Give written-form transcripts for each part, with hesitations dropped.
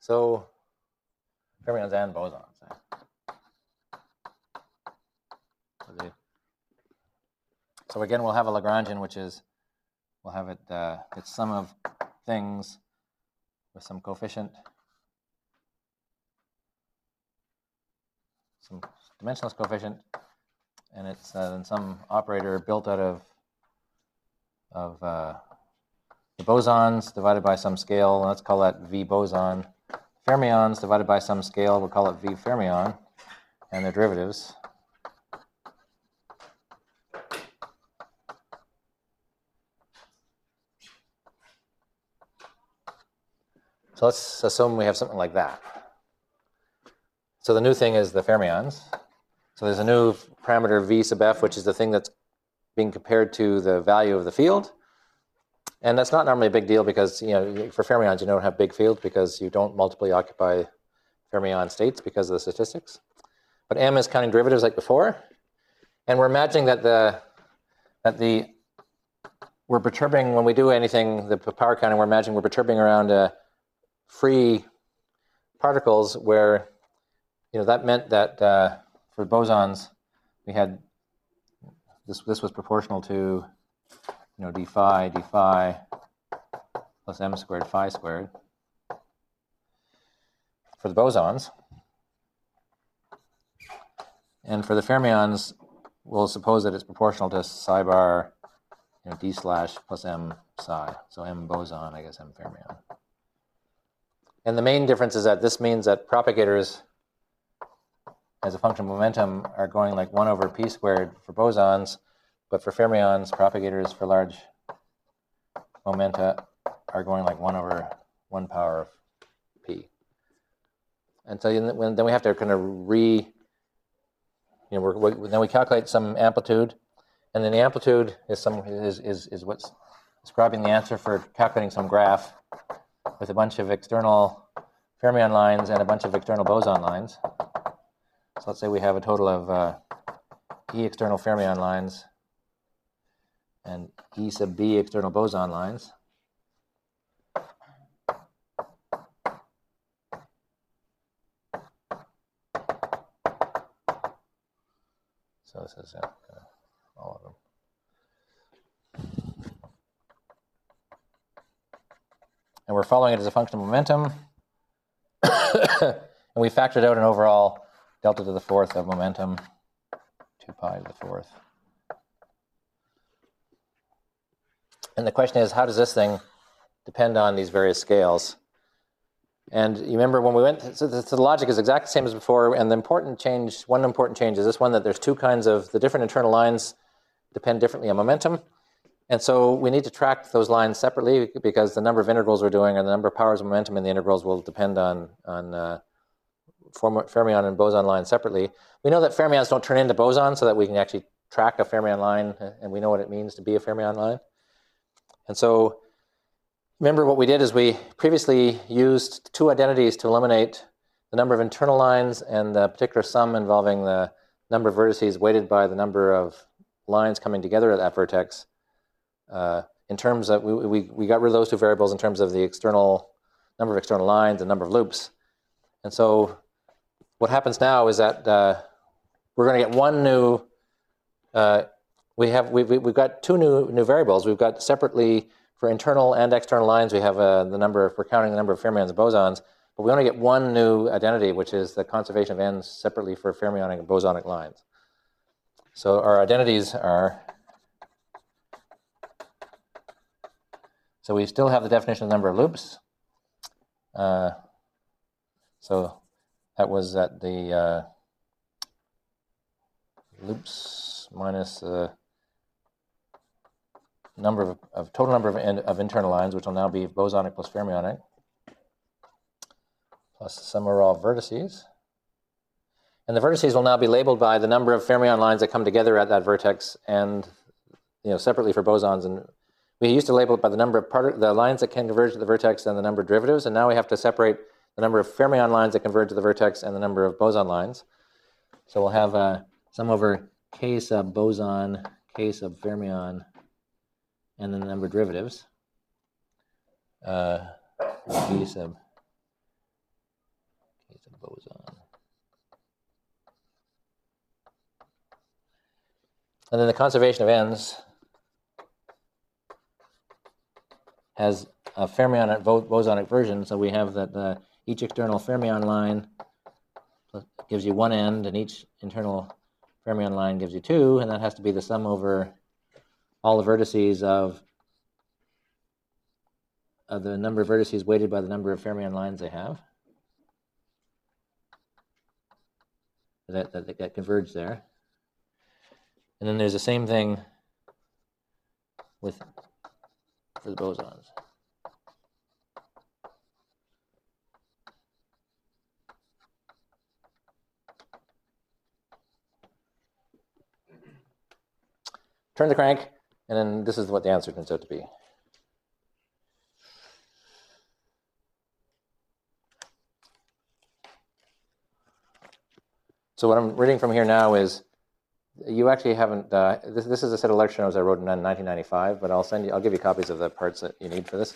So fermions and bosons. So again, we'll have a Lagrangian, which is, we'll have it, it's sum of things with some coefficient, some dimensionless coefficient, and it's some operator built out of the bosons divided by some scale. Let's call that V boson. Fermions divided by some scale, we'll call it V fermion, and their derivatives. So let's assume we have something like that. So the new thing is the fermions. So there's a new parameter V sub f, which is the thing that's being compared to the value of the field. And that's not normally a big deal because, for fermions, you don't have big fields because you don't multiply occupy fermion states because of the statistics. But M is counting derivatives like before. And we're imagining that we're perturbing, when we do anything, the power counting, we're imagining we're perturbing around free particles where, that meant that for bosons, we had, this was proportional to, d phi plus m squared phi squared for the bosons. And for the fermions, we'll suppose that it's proportional to psi bar, d slash plus m psi. So m boson, I guess m fermion. And the main difference is that this means that propagators, as a function of momentum, are going like 1 over p squared for bosons, but for fermions, propagators for large momenta are going like 1 over 1 power of p. And so then we have to kind of then we calculate some amplitude, and then the amplitude is what's describing the answer for calculating some graph with a bunch of external fermion lines and a bunch of external boson lines. So let's say we have a total of E external fermion lines and E sub B external boson lines. So this is all of them. And we're following it as a function of momentum. And we factored out an overall delta to the fourth of momentum, 2 pi to the fourth. And the question is, how does this thing depend on these various scales? And you remember when we went, so the logic is exactly the same as before, and the important change, one important change is this one, that there's two kinds of, the different internal lines depend differently on momentum. And so we need to track those lines separately because the number of integrals we're doing and the number of powers of momentum in the integrals will depend on fermion and boson lines separately. We know that fermions don't turn into bosons so that we can actually track a fermion line and we know what it means to be a fermion line. And so remember what we did is we previously used two identities to eliminate the number of internal lines and the particular sum involving the number of vertices weighted by the number of lines coming together at that vertex. In terms of, we got rid of those two variables in terms of the number of external lines and number of loops. And so what happens now is that we're going to get one new, we've got two new variables. We've got separately for internal and external lines, we have we're counting the number of fermions and bosons, but we only get one new identity, which is the conservation of ends separately for fermionic and bosonic lines. So our identities are, so we still have the definition of the number of loops. So that was at the loops minus total number of internal lines, which will now be bosonic plus fermionic, plus the sum of all vertices. And the vertices will now be labeled by the number of fermion lines that come together at that vertex, and separately for bosons. And we used to label it by the number of the lines that can converge to the vertex and the number of derivatives, and now we have to separate the number of fermion lines that converge to the vertex and the number of boson lines. So we'll have sum over k sub boson, k sub fermion, and then the number of derivatives. V sub boson. And then the conservation of ends has a fermionic bosonic version. So we have that each external fermion line gives you one end, and each internal fermion line gives you two, and that has to be the sum over all the vertices of the number of vertices weighted by the number of fermion lines they have that converge there. And then there's the same thing for the bosons. Turn the crank, and then this is what the answer turns out to be. So what I'm reading from here now is, you actually haven't, this is a set of lecture notes I wrote in 1995, but I'll give you copies of the parts that you need for this.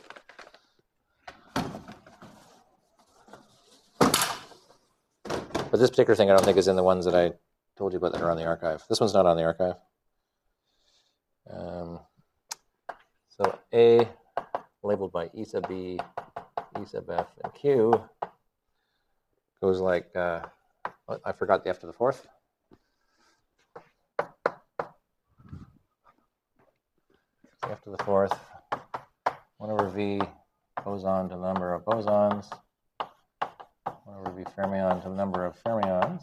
But this particular thing I don't think is in the ones that I told you about that are on the archive. This one's not on the archive. So A, labeled by E sub B, E sub F, and Q, goes like, I forgot the F to the fourth. F to the fourth, 1 over V boson to the number of bosons, 1 over V fermion to the number of fermions,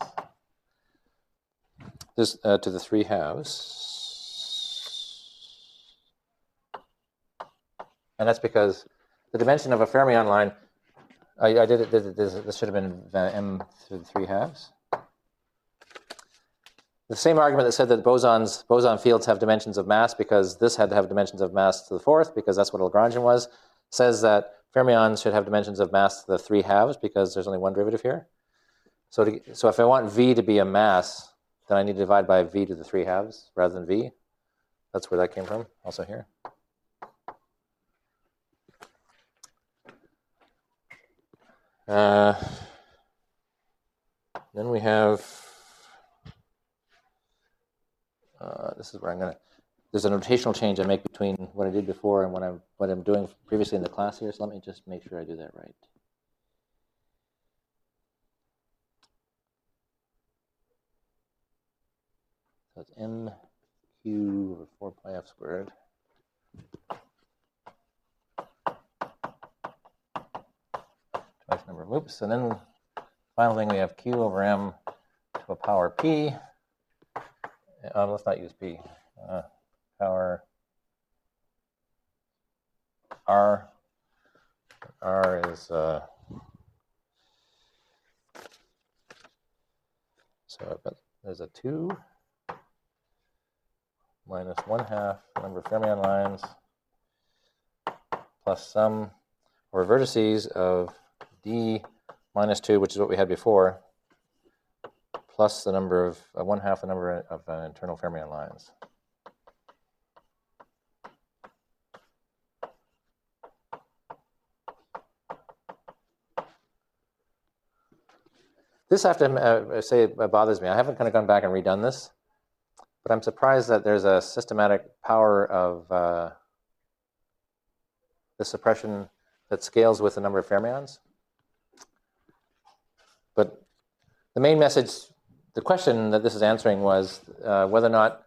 this to the 3 halves. And that's because the dimension of a fermion line, I did it, this should have been M to the 3 halves. The same argument that said that boson fields have dimensions of mass because this had to have dimensions of mass to the fourth because that's what a Lagrangian was, says that fermions should have dimensions of mass to the 3 halves because there's only one derivative here. So if I want V to be a mass, then I need to divide by V to the 3 halves rather than V. That's where that came from, also here. Then we have, this is where I'm going to, there's a notational change I make between what I did before and what I'm doing previously in the class here, so let me just make sure I do that right. So it's MQ over 4 pi F squared. Twice number of loops, and then final thing we have Q over M to a power P. Let's not use P. Power R. R is so there's a 2 minus 1/2 number of fermion lines plus sum over vertices of D minus 2, which is what we had before, plus the number of 1/2 the number of internal fermion lines. This I have to say it bothers me. I haven't kind of gone back and redone this, but I'm surprised that there's a systematic power of the suppression that scales with the number of fermions. But the main message, the question that this is answering was whether or not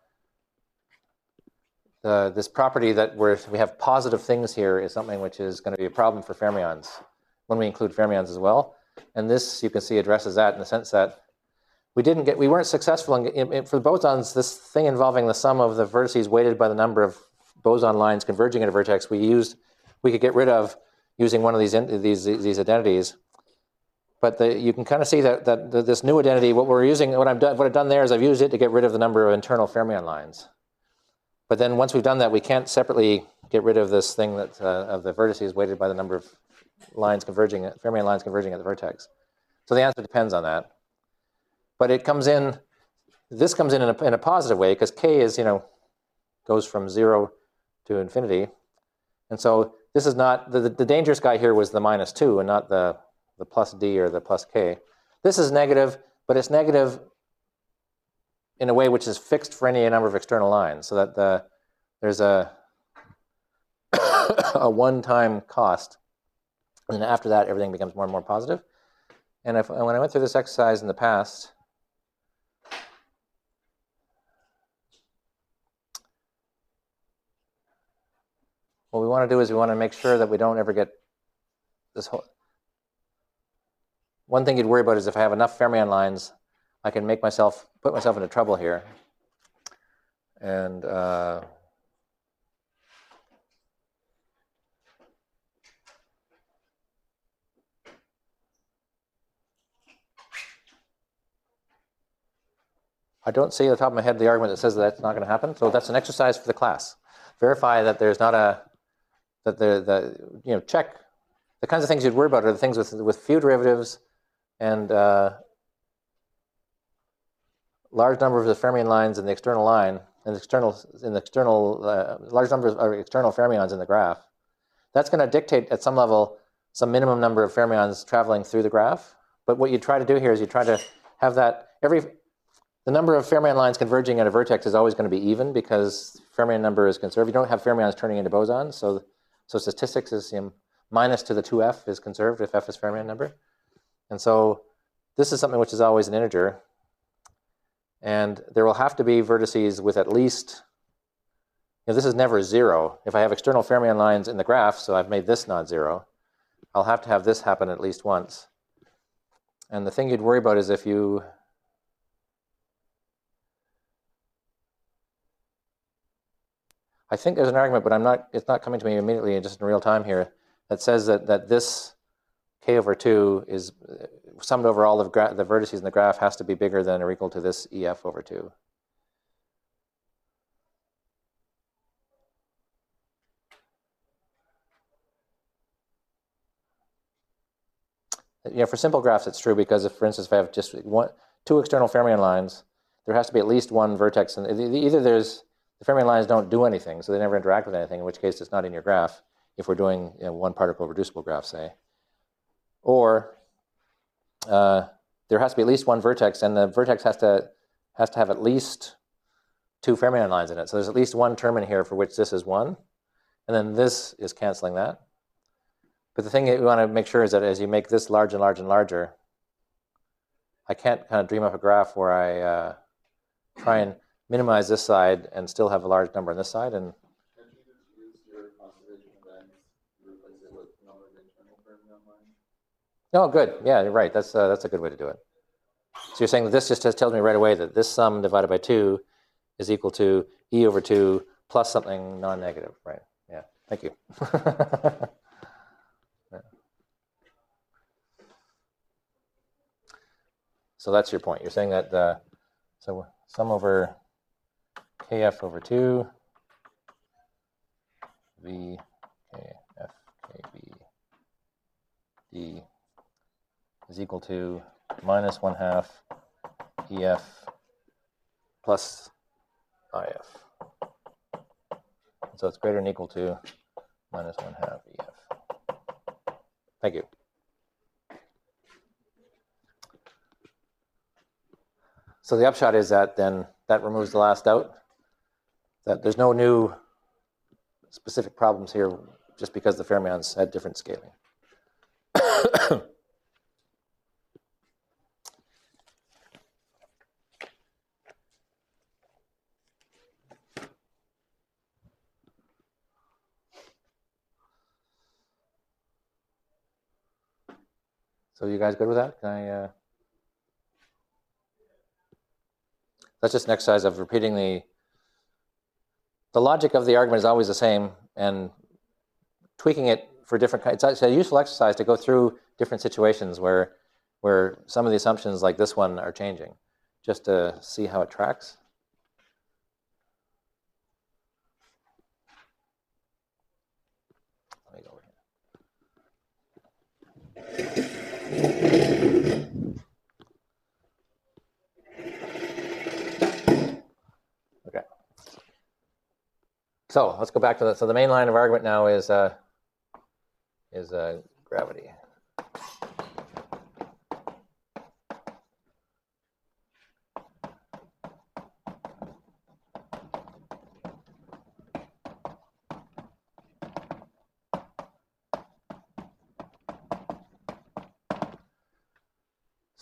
this property that we have positive things here is something which is going to be a problem for fermions when we include fermions as well. And this, you can see, addresses that in the sense that we weren't successful for the bosons, this thing involving the sum of the vertices weighted by the number of boson lines converging at a vertex, we could get rid of using one of these identities. But you can kind of see that this new identity, what I've done there is I've used it to get rid of the number of internal fermion lines. But then once we've done that, we can't separately get rid of this thing that of the vertices weighted by the number of fermion lines converging at the vertex. So the answer depends on that. But this comes in in a positive way because K is, goes from 0 to infinity. And so this is not, the dangerous guy here was the -2 and not the plus D or the plus K. this is negative, but it's negative in a way which is fixed for any number of external lines, so that there's a a one-time cost, and then after that, everything becomes more and more positive. And when I went through this exercise in the past, what we want to do is we want to make sure that we don't ever get this whole... One thing you'd worry about is if I have enough fermion lines, I can put myself into trouble here. And I don't see at the top of my head the argument that says that that's not going to happen. So that's an exercise for the class. Verify that there's not check. The kinds of things you'd worry about are the things with few derivatives and large number of the fermion lines in the external line, large number of external fermions in the graph. That's going to dictate at some level some minimum number of fermions traveling through the graph. But what you try to do here is you try to have that the number of fermion lines converging at a vertex is always going to be even because fermion number is conserved. You don't have fermions turning into bosons, so statistics is minus to the 2f is conserved if f is fermion number. And so this is something which is always an integer. And there will have to be vertices with at least, this is never 0. If I have external fermion lines in the graph, so I've made this not 0, I'll have to have this happen at least once. And the thing you'd worry about is if you... I think there's an argument, but it's not coming to me immediately just in real time here, that says that this k over 2 is summed over all of the vertices in the graph has to be bigger than or equal to this EF over 2. For simple graphs, it's true because for instance, if I have just two external fermion lines, there has to be at least one vertex. And either the fermion lines don't do anything, so they never interact with anything, in which case it's not in your graph, if we're doing one particle reducible graph, say. Or there has to be at least one vertex, and the vertex has to have at least two fermion lines in it. So there's at least one term in here for which this is 1, and then this is canceling that. But the thing that we want to make sure is that as you make this large and large and larger, I can't kind of dream up a graph where I try and minimize this side and still have a large number on this side. And can't you just use your conservation events to replace it with number of internal fermion lines? Oh, good. Yeah, you're right. That's a good way to do it. So you're saying that this just tells me right away that this sum divided by 2 is equal to E over 2 plus something non-negative, right? Yeah. Thank you. Yeah. So that's your point. You're saying that so sum over kf over 2 v kf kb d is equal to minus 1/2 EF plus IF. So it's greater than or equal to minus 1/2 EF. Thank you. So the upshot is that then that removes the last doubt, that there's no new specific problems here just because the fermions had different scaling. So you guys good with that? Can I? That's just an exercise of repeating the logic of the argument is always the same, and tweaking it for different kinds. It's a useful exercise to go through different situations where some of the assumptions like this one are changing, just to see how it tracks. Let me go over here. Okay. So let's go back to that. So the main line of argument now is gravity.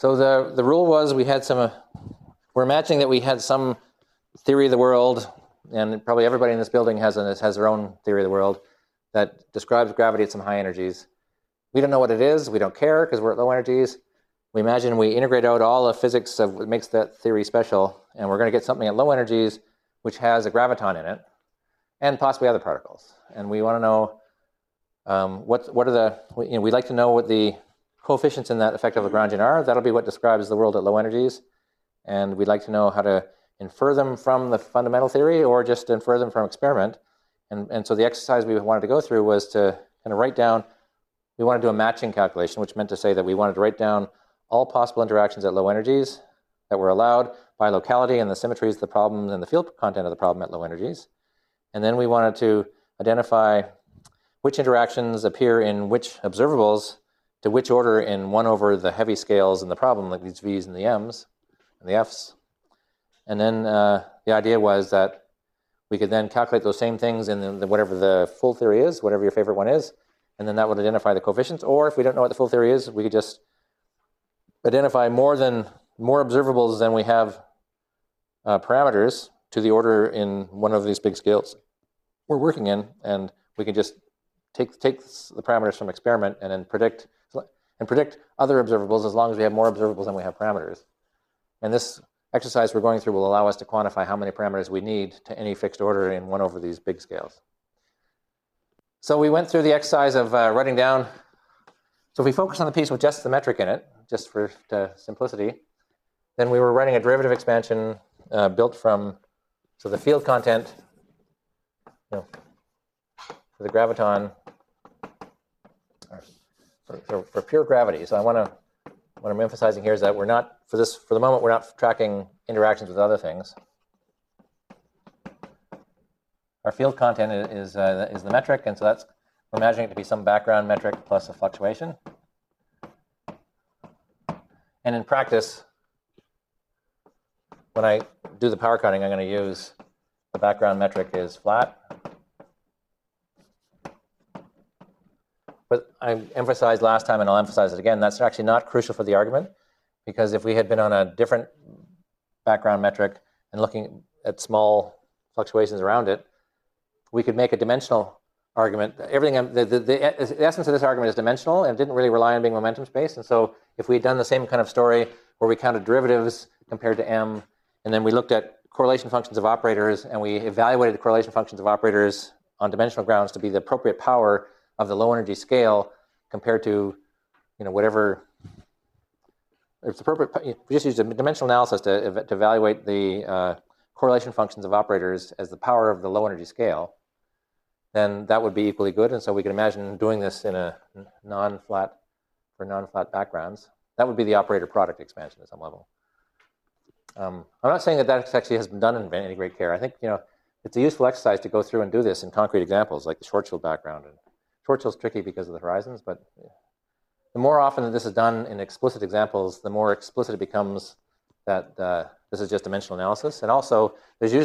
So the rule was we had some, we're imagining that we had some theory of the world, and probably everybody in this building has their own theory of the world that describes gravity at some high energies. We don't know what it is. We don't care because we're at low energies. We imagine we integrate out all the physics of what makes that theory special, and we're going to get something at low energies which has a graviton in it, and possibly other particles. And we want to know what are the, we'd like to know what the coefficients in that effective Lagrangian are. That'll be what describes the world at low energies. And we'd like to know how to infer them from the fundamental theory or just infer them from experiment. And so the exercise we wanted to go through was to kind of write down, we wanted to do a matching calculation, which meant to say that we wanted to write down all possible interactions at low energies that were allowed by locality and the symmetries of the problem and the field content of the problem at low energies. And then we wanted to identify which interactions appear in which observables to which order in 1 over the heavy scales in the problem, like these V's and the M's and the F's. And then the idea was that we could then calculate those same things in whatever the full theory is, whatever your favorite one is, and then that would identify the coefficients. Or if we don't know what the full theory is, we could just identify more observables than we have parameters to the order in one of these big scales we're working in, and we can just take the parameters from experiment and then predict other observables as long as we have more observables than we have parameters. And this exercise we're going through will allow us to quantify how many parameters we need to any fixed order in 1 over these big scales. So we went through the exercise of writing down. So if we focus on the piece with just the metric in it, just for simplicity, then we were writing a derivative expansion built from, so the field content, for the graviton, for pure gravity. So what I'm emphasizing here is that we're not, for the moment, we're not tracking interactions with other things. Our field content is the metric, and so we're imagining it to be some background metric plus a fluctuation. And in practice, when I do the power cutting, I'm going to use the background metric is flat. But I emphasized last time, and I'll emphasize it again, that's actually not crucial for the argument, because if we had been on a different background metric and looking at small fluctuations around it, we could make a dimensional argument. The essence of this argument is dimensional, and it didn't really rely on being momentum space. And so if we had done the same kind of story where we counted derivatives compared to m, and then we looked at correlation functions of operators, and we evaluated the correlation functions of operators on dimensional grounds to be the appropriate power of the low energy scale compared to, whatever, it's appropriate. We just used a dimensional analysis to evaluate the correlation functions of operators as the power of the low energy scale, then that would be equally good. And so we can imagine doing this in a non-flat backgrounds. That would be the operator product expansion at some level. I'm not saying that actually has been done in any great care. I think, it's a useful exercise to go through and do this in concrete examples like the Schwarzschild background. And Schwarzschild's tricky because of the horizons, but the more often that this is done in explicit examples, the more explicit it becomes that this is just dimensional analysis. And also,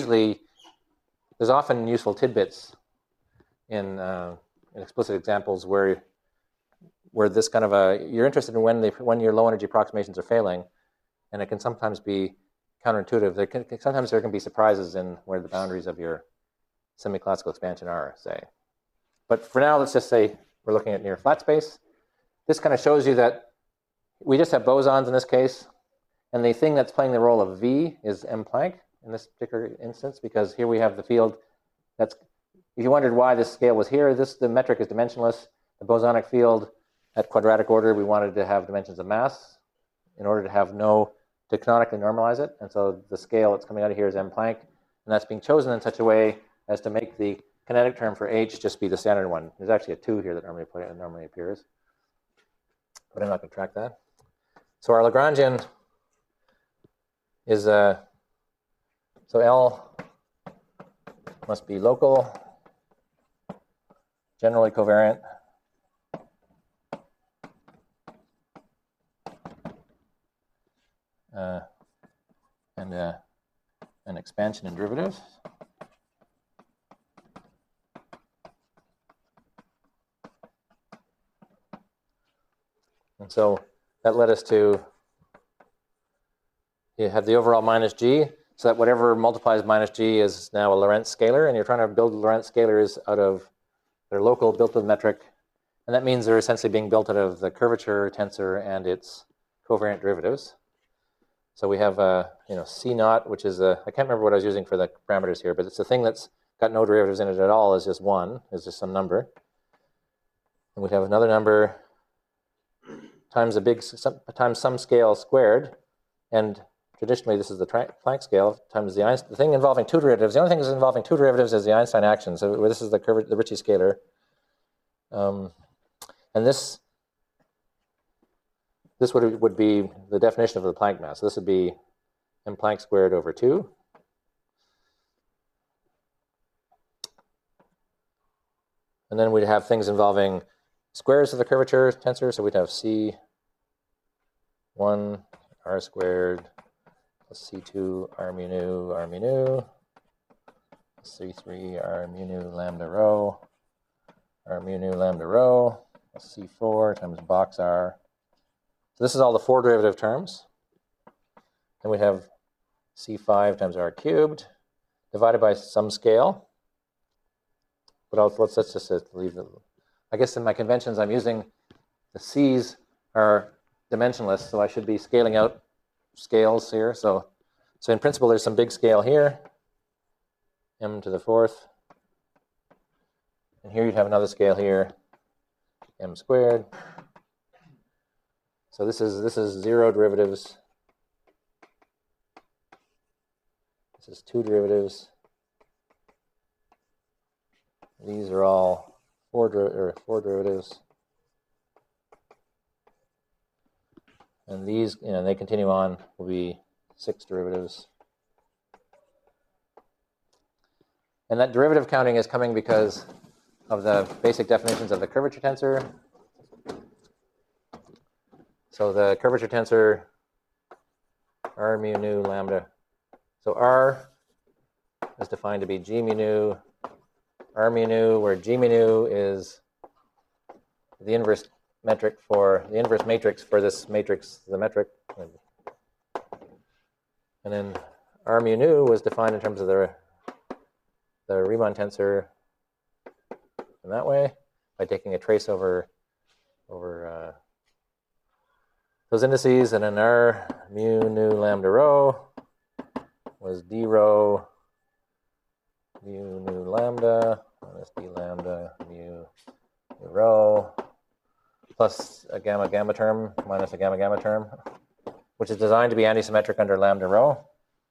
there's often useful tidbits in explicit examples where this kind of you're interested in when your low energy approximations are failing, and it can sometimes be counterintuitive. Sometimes there can be surprises in where the boundaries of your semi-classical expansion are, say. But for now, let's just say we're looking at near flat space. This kind of shows you that we just have bosons in this case, and the thing that's playing the role of V is M Planck in this particular instance, because here we have the field that's, if you wondered why this scale was here, the metric is dimensionless. The bosonic field at quadratic order, we wanted to have dimensions of mass in order to canonically normalize it. And so the scale that's coming out of here is M Planck, and that's being chosen in such a way as to make the kinetic term for H just be the standard one. There's actually a 2 here that normally appears, but I'm not going to track that. So our Lagrangian is, so L must be local, generally covariant, and an expansion in derivatives. And so that led us to you have the overall minus g, so that whatever multiplies minus g is now a Lorentz scalar, and you're trying to build Lorentz scalars out of their local built with metric, and that means they're essentially being built out of the curvature tensor and its covariant derivatives. So we have C naught, which is I can't remember what I was using for the parameters here, but it's a thing that's got no derivatives in it at all, is just 1, is just some number. And we'd have another number times times some scale squared, and traditionally this is the Planck scale, times the thing involving two derivatives. The only thing that's involving two derivatives is the Einstein action. So this is the Ricci scalar. And this would be the definition of the Planck mass. So this would be m Planck squared over 2. And then we'd have things involving squares of the curvature tensor. So we'd have C1 r squared plus C2 r mu nu, C3 r mu nu lambda rho, r mu nu lambda rho, plus C4 times box r. So this is all the 4 derivative terms. Then we have C5 times r cubed divided by some scale. But let's just leave it. I guess in my conventions I'm using the C's are dimensionless, so I should be scaling out scales here. So in principle there's some big scale here, m to the 4th. And here you'd have another scale here, m squared. So this is 0 derivatives. This is 2 derivatives. These are all 4 derivatives. And these, they continue on, will be 6 derivatives. And that derivative counting is coming because of the basic definitions of the curvature tensor. So the curvature tensor, r mu nu lambda. So r is defined to be g mu nu, r mu nu, where g mu nu is the inverse matrix for this matrix, the metric. And then r mu nu was defined in terms of the Riemann tensor in that way by taking a trace over those indices, and then r mu nu lambda rho was d rho mu nu lambda minus d lambda mu rho plus a gamma term minus a gamma term, which is designed to be antisymmetric under lambda rho.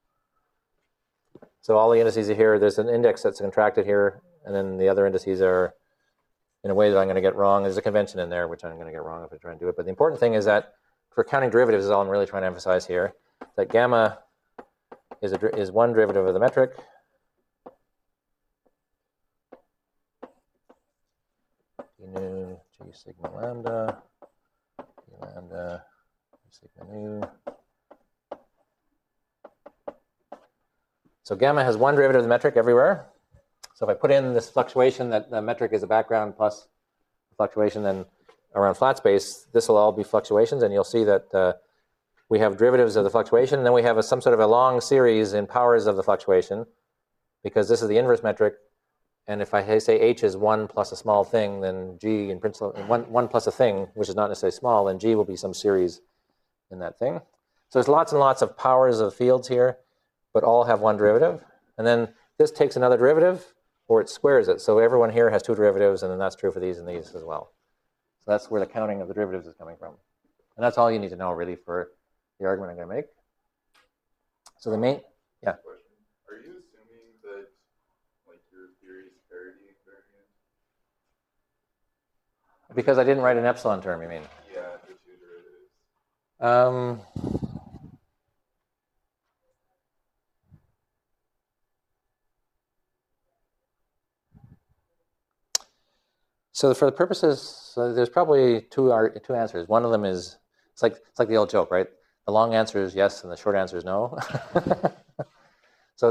So all the indices are here. There's an index that's contracted here, and then the other indices are in a way that I'm going to get wrong. There's a convention in there, which I'm going to get wrong if I try and do it. But the important thing is that for counting derivatives is all I'm really trying to emphasize here, that gamma is one derivative of the metric. D nu g sigma lambda, d lambda g sigma nu. So gamma has one derivative of the metric everywhere. So if I put in this fluctuation that the metric is a background plus fluctuation, then around flat space, this will all be fluctuations, and you'll see that we have derivatives of the fluctuation, and then we have some sort of a long series in powers of the fluctuation, because this is the inverse metric. And if I say h is 1 plus a small thing, then g in principle, 1 plus a thing, which is not necessarily small, then g will be some series in that thing. So there's lots and lots of powers of fields here, but all have one derivative. And then this takes another derivative, or it squares it. So everyone here has 2 derivatives, and then that's true for these and these as well. So that's where the counting of the derivatives is coming from. And that's all you need to know, really, for the argument I'm going to make. So the main, yeah. Question. Are you assuming that your theory is parity invariant? Because I didn't write an epsilon term, you mean? Yeah, the 2 derivatives. So for the purposes, so there's probably two answers. One of them is, it's like the old joke, right? The long answer is yes, and the short answer is no. So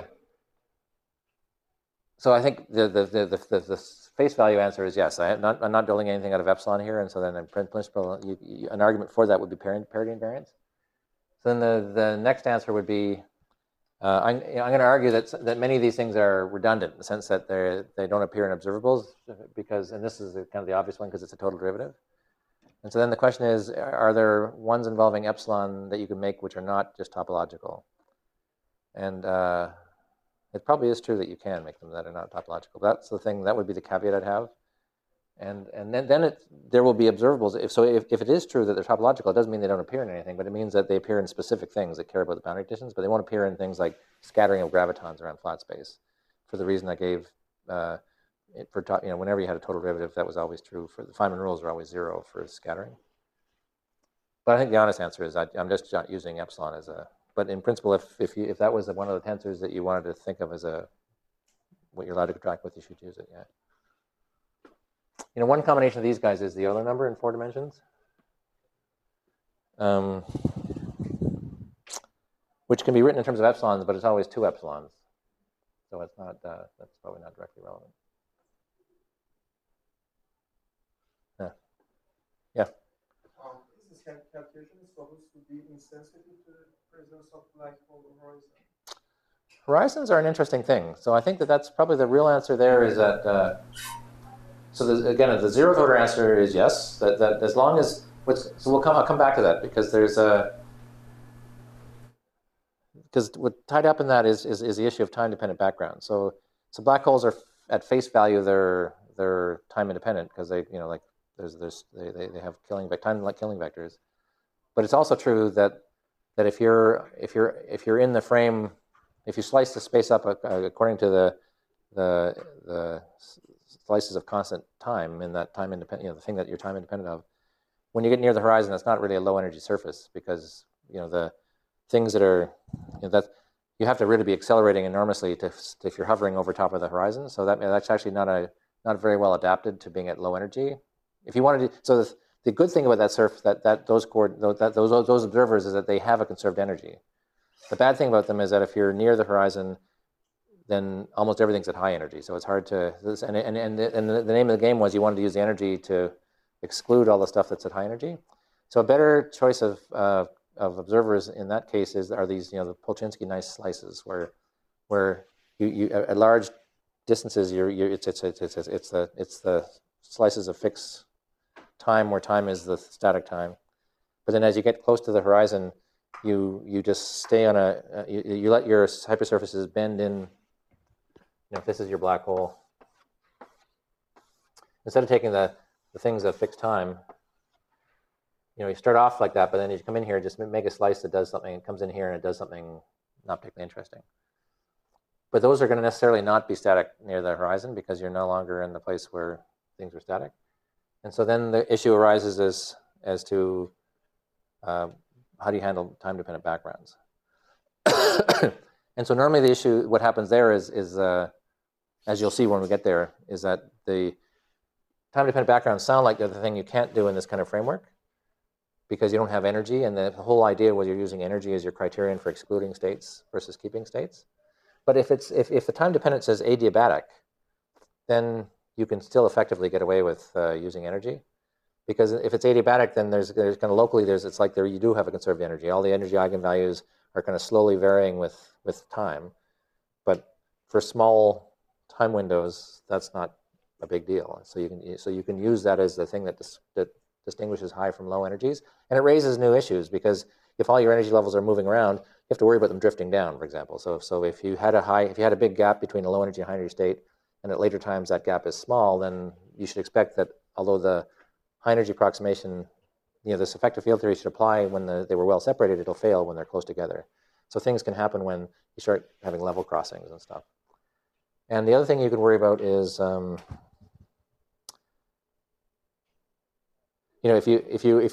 so I think the face value answer is yes. I'm not building anything out of epsilon here, and so then in principle, an argument for that would be parity invariance. So then the next answer would be, I'm going to argue that many of these things are redundant in the sense that they don't appear in observables because, and this is kind of the obvious one because it's a total derivative. And so then the question is, are there ones involving epsilon that you can make which are not just topological? And it probably is true that you can make them that are not topological. That's the thing, that would be the caveat I'd have. And then there will be observables. If it is true that they're topological, it doesn't mean they don't appear in anything, but it means that they appear in specific things that care about the boundary conditions, but they won't appear in things like scattering of gravitons around flat space. For the reason I gave, whenever you had a total derivative, that was always true. For the Feynman rules are always 0 for scattering. But I think the honest answer is I'm just using epsilon as a. But in principle, if that was one of the tensors that you wanted to think of as what you're allowed to contract with, you should use it. Yeah. One combination of these guys is the Euler number in 4 dimensions, which can be written in terms of epsilons, but it's always 2 epsilons. So it's not, that's probably not directly relevant. Yeah. Is this calculation supposed to be insensitive to the presence of black hole horizon? Horizons are an interesting thing. So I think that's probably the real answer there is that, again, the 0th order answer is yes, that as long as, I'll come back to that because because what tied up in that is the issue of time-dependent background. So black holes are at face value they're time independent because they they have killing vectors, but it's also true that if you're in the frame, if you slice the space up according to the slices of constant time in that time independent, the thing that you're time independent of, when you get near the horizon, it's not really a low energy surface because the things that are that you have to really be accelerating enormously if you're hovering over top of the horizon. So that's actually not very well adapted to being at low energy. If you wanted to, so the good thing about that those observers is that they have a conserved energy. The bad thing about them is that if you're near the horizon, then almost everything's at high energy. So it's hard to, and the name of the game was you wanted to use the energy to exclude all the stuff that's at high energy. So a better choice of observers in that case are these, the Polchinski nice slices where you at large distances it's the slices of fixed time where time is the static time, but then as you get close to the horizon, you just stay on you let your hypersurfaces bend in. If this is your black hole, instead of taking the things of fixed time, you start off like that, but then you come in here and just make a slice that does something. It comes in here and it does something not particularly interesting. But those are going to necessarily not be static near the horizon because you're no longer in the place where things are static. And so then the issue arises as to how do you handle time-dependent backgrounds? And so normally the issue, what happens there is as you'll see when we get there, is that the time-dependent backgrounds sound like they're the thing you can't do in this kind of framework because you don't have energy, and the whole idea was you're using energy as your criterion for excluding states versus keeping states. But if the time dependence is adiabatic, then you can still effectively get away with using energy, because if it's adiabatic, then there's kind of locally it's like you do have a conserved energy. All the energy eigenvalues are kind of slowly varying with time, but for small time windows, that's not a big deal. So you can use that as the thing that distinguishes high from low energies, and it raises new issues because if all your energy levels are moving around, you have to worry about them drifting down, for example. So if you had a big gap between a low energy and high energy state, and at later times that gap is small, then you should expect that although the high energy approximation, this effective field theory should apply when they were well separated, it'll fail when they're close together. So things can happen when you start having level crossings and stuff. And the other thing you can worry about is, if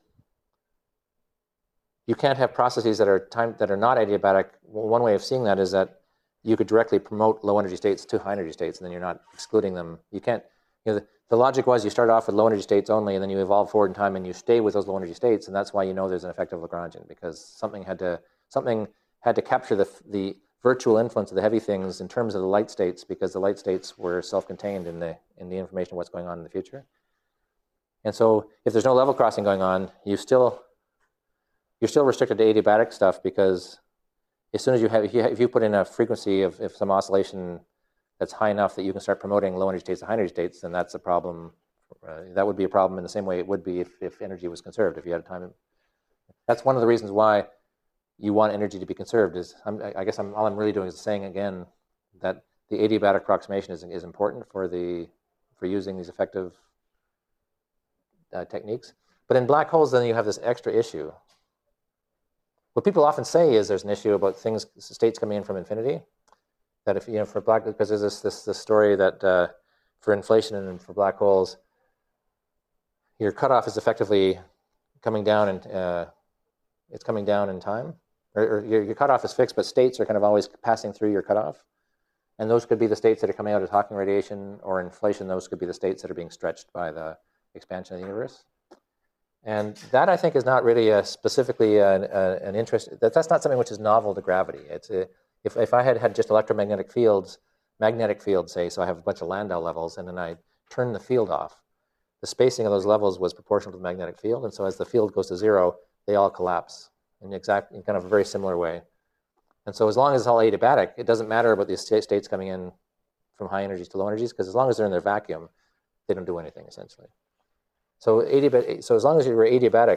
you can't have processes that are not adiabatic. Well, one way of seeing that is that you could directly promote low energy states to high energy states, and then you're not excluding them. You can't. The logic was you start off with low energy states only, and then you evolve forward in time, and you stay with those low energy states, and that's why there's an effective Lagrangian, because something had to capture the virtual influence of the heavy things in terms of the light states, because the light states were self-contained in the information of what's going on in the future. And so if there's no level crossing going on, you still you're still restricted to adiabatic stuff, because as soon as if you put in a frequency of if some oscillation that's high enough that you can start promoting low energy states to high energy states, then that's a problem. That would be a problem in the same way it would be if energy was conserved, if you had a time. That's one of the reasons why you want energy to be conserved. I guess all I'm really doing is saying again that the adiabatic approximation is important for using these effective techniques. But in black holes, then you have this extra issue. What people often say is there's an issue about states coming in from infinity. That if for black, because there's this story that for inflation and for black holes, your cutoff is effectively coming down, and it's coming down in time. Or your cutoff is fixed, but states are kind of always passing through your cutoff. And those could be the states that are coming out as Hawking radiation, or inflation, those could be the states that are being stretched by the expansion of the universe. And that, I think, is not really specifically an interest. That's not something which is novel to gravity. If I had just electromagnetic fields, magnetic fields, say, so I have a bunch of Landau levels, and then I turn the field off, the spacing of those levels was proportional to the magnetic field. And so as the field goes to zero, they all collapse in kind of a very similar way. And so as long as it's all adiabatic, it doesn't matter about the states coming in from high energies to low energies, because as long as they're in their vacuum, they don't do anything, essentially. So as long as you're adiabatic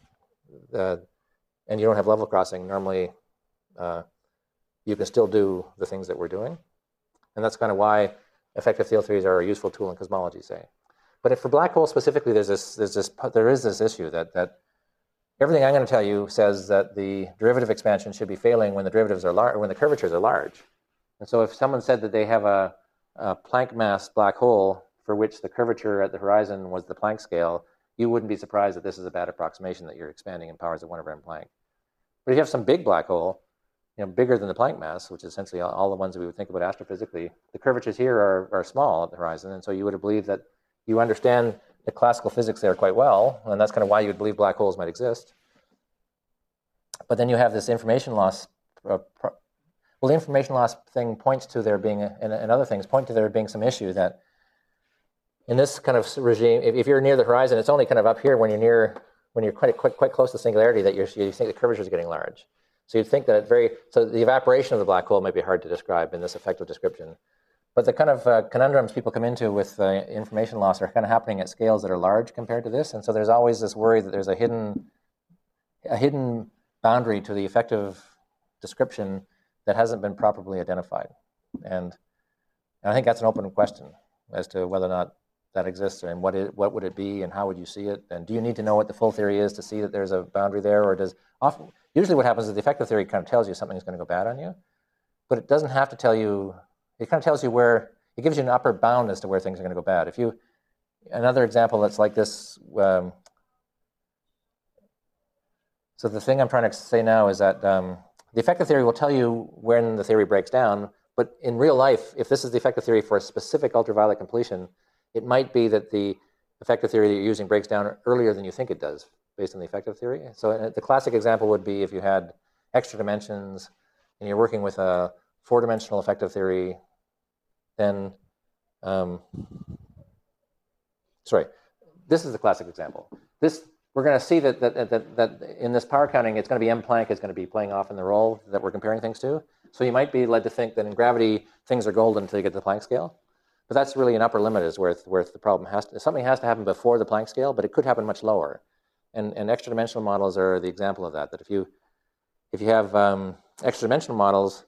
and you don't have level crossing, normally you can still do the things that we're doing. And that's kind of why effective field theories are a useful tool in cosmology, say. But for black holes specifically, there is this issue that everything I'm going to tell you says that the derivative expansion should be failing when the derivatives are large, when the curvatures are large. And so if someone said that they have a Planck mass black hole for which the curvature at the horizon was the Planck scale, you wouldn't be surprised that this is a bad approximation, that you're expanding in powers of 1/m Planck. But if you have some big black hole, bigger than the Planck mass, which is essentially all the ones that we would think about astrophysically, the curvatures here are small at the horizon, and so you would have believed that you understand the classical physics there quite well, and that's kind of why you would believe black holes might exist. But then you have this information loss. Well, the information loss thing points to there being, and other things point to there being some issue that in this kind of regime, if you're near the horizon, it's only kind of up here when you're quite close to singularity that you think the curvature is getting large. So you'd think that so the evaporation of the black hole might be hard to describe in this effective description. But the kind of conundrums people come into with information loss are kind of happening at scales that are large compared to this. And so there's always this worry that there's a hidden boundary to the effective description that hasn't been properly identified. And I think that's an open question as to whether or not that exists, and what would it be, and how would you see it, and do you need to know what the full theory is to see that there's a boundary there, or usually what happens is the effective theory kind of tells you something's going to go bad on you, but it doesn't have to tell you. It kind of tells you where, it gives you an upper bound as to where things are going to go bad. Another example that's like this, so the thing I'm trying to say now is that the effective theory will tell you when the theory breaks down, but in real life, if this is the effective theory for a specific ultraviolet completion, it might be that the effective theory that you're using breaks down earlier than you think it does, based on the effective theory. So the classic example would be if you had extra dimensions and you're working with a 4-dimensional effective theory, then, this is the classic example. We're going to see that in this power counting, it's going to be M Planck is going to be playing off in the role that we're comparing things to. So you might be led to think that in gravity, things are golden until you get to the Planck scale. But that's really an upper limit is where the problem something has to happen before the Planck scale, but it could happen much lower. And extra dimensional models are the example of that. That if you have extra dimensional models,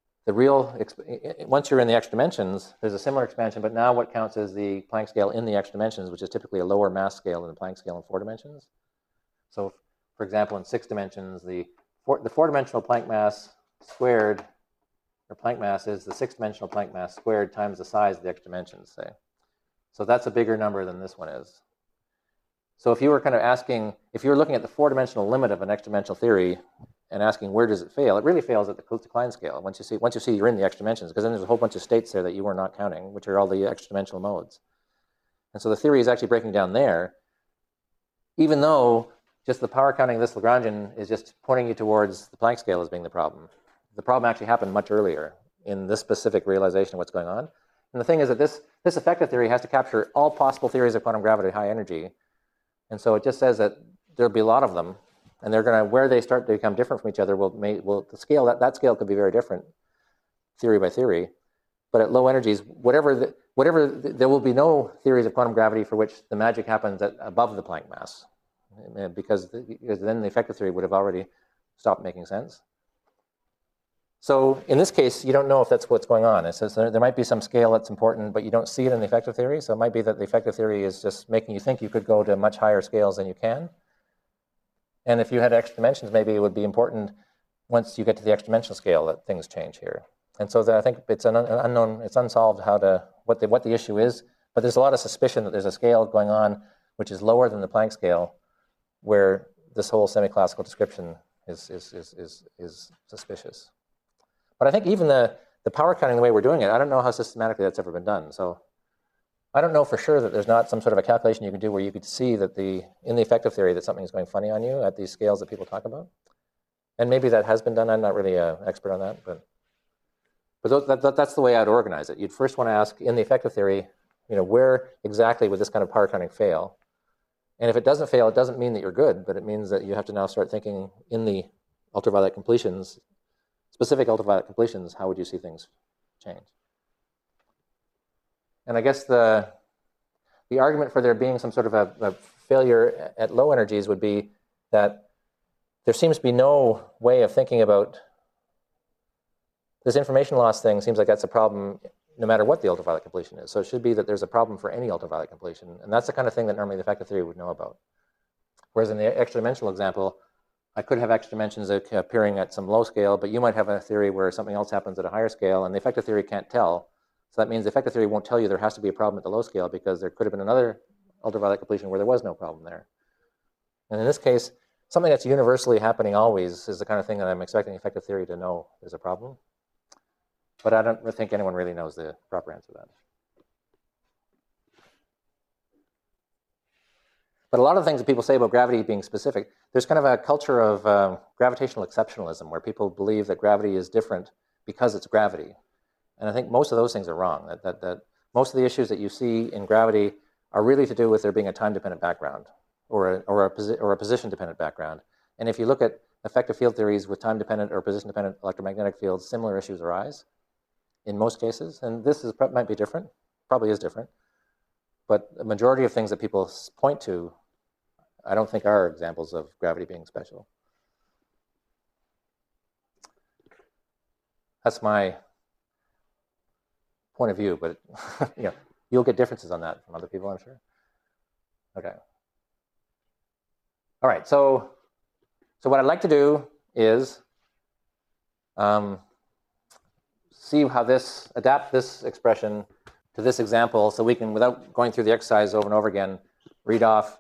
once you're in the extra dimensions, there's a similar expansion, but now what counts is the Planck scale in the extra dimensions, which is typically a lower mass scale than the Planck scale in 4 dimensions. So, for example, in 6 dimensions, the 4-dimensional Planck mass squared, or Planck mass, is the 6-dimensional Planck mass squared times the size of the extra dimensions, say. So that's a bigger number than this one is. So if you were kind of asking, if you were looking at the 4-dimensional limit of an extra dimensional theory and asking where does it fail, it really fails at the Klein scale. Once you see you're in the extra dimensions, because then there's a whole bunch of states there that you were not counting, which are all the extra dimensional modes. And so the theory is actually breaking down there, even though just the power counting of this Lagrangian is just pointing you towards the Planck scale as being the problem. The problem actually happened much earlier in this specific realization of what's going on. And the thing is that this effective theory has to capture all possible theories of quantum gravity at high energy. And so it just says that there'll be a lot of them, And they're going to, where they start to become different from each other, the scale, that scale could be very different, theory by theory. But at low energies, there will be no theories of quantum gravity for which the magic happens above the Planck mass, because then the effective theory would have already stopped making sense. So in this case, you don't know if that's what's going on. It says there might be some scale that's important, but you don't see it in the effective theory. So it might be that the effective theory is just making you think you could go to much higher scales than you can. And if you had extra dimensions, maybe it would be important once you get to the extra dimensional scale that things change here. And so I think it's an unknown, it's unsolved what the issue is. But there's a lot of suspicion that there's a scale going on which is lower than the Planck scale, where this whole semi-classical description is suspicious. But I think even the power counting, the way we're doing it, I don't know how systematically that's ever been done. So I don't know for sure that there's not some sort of a calculation you can do where you could see that in the effective theory that something is going funny on you at these scales that people talk about. And maybe that has been done. I'm not really an expert on that, but that's the way I'd organize it. You'd first want to ask in the effective theory, where exactly would this kind of power counting fail? And if it doesn't fail, it doesn't mean that you're good, but it means that you have to now start thinking in the ultraviolet completions, specific ultraviolet completions, how would you see things change? And I guess the argument for there being some sort of a failure at low energies would be that there seems to be no way of thinking about this information loss thing. Seems like that's a problem no matter what the ultraviolet completion is. So it should be that there's a problem for any ultraviolet completion. And that's the kind of thing that normally the effective theory would know about. Whereas in the extra dimensional example, I could have extra dimensions appearing at some low scale, but you might have a theory where something else happens at a higher scale, and the effective theory can't tell. So that means the effective theory won't tell you there has to be a problem at the low scale, because there could have been another ultraviolet completion where there was no problem there. And in this case, something that's universally happening always is the kind of thing that I'm expecting the effective theory to know there's a problem. But I don't think anyone really knows the proper answer to that. But a lot of the things that people say about gravity being specific, there's kind of a culture of gravitational exceptionalism where people believe that gravity is different because it's gravity. And I think most of those things are wrong, that most of the issues that you see in gravity are really to do with there being a time-dependent background or a position-dependent background. And if you look at effective field theories with time-dependent or position-dependent electromagnetic fields, similar issues arise in most cases. And this might be different, probably is different. But the majority of things that people point to, I don't think are examples of gravity being special. That's my point of view, but you'll get differences on that from other people, I'm sure. Okay. All right, so what I'd like to do is see how adapt this expression to this example, so we can, without going through the exercise over and over again, read off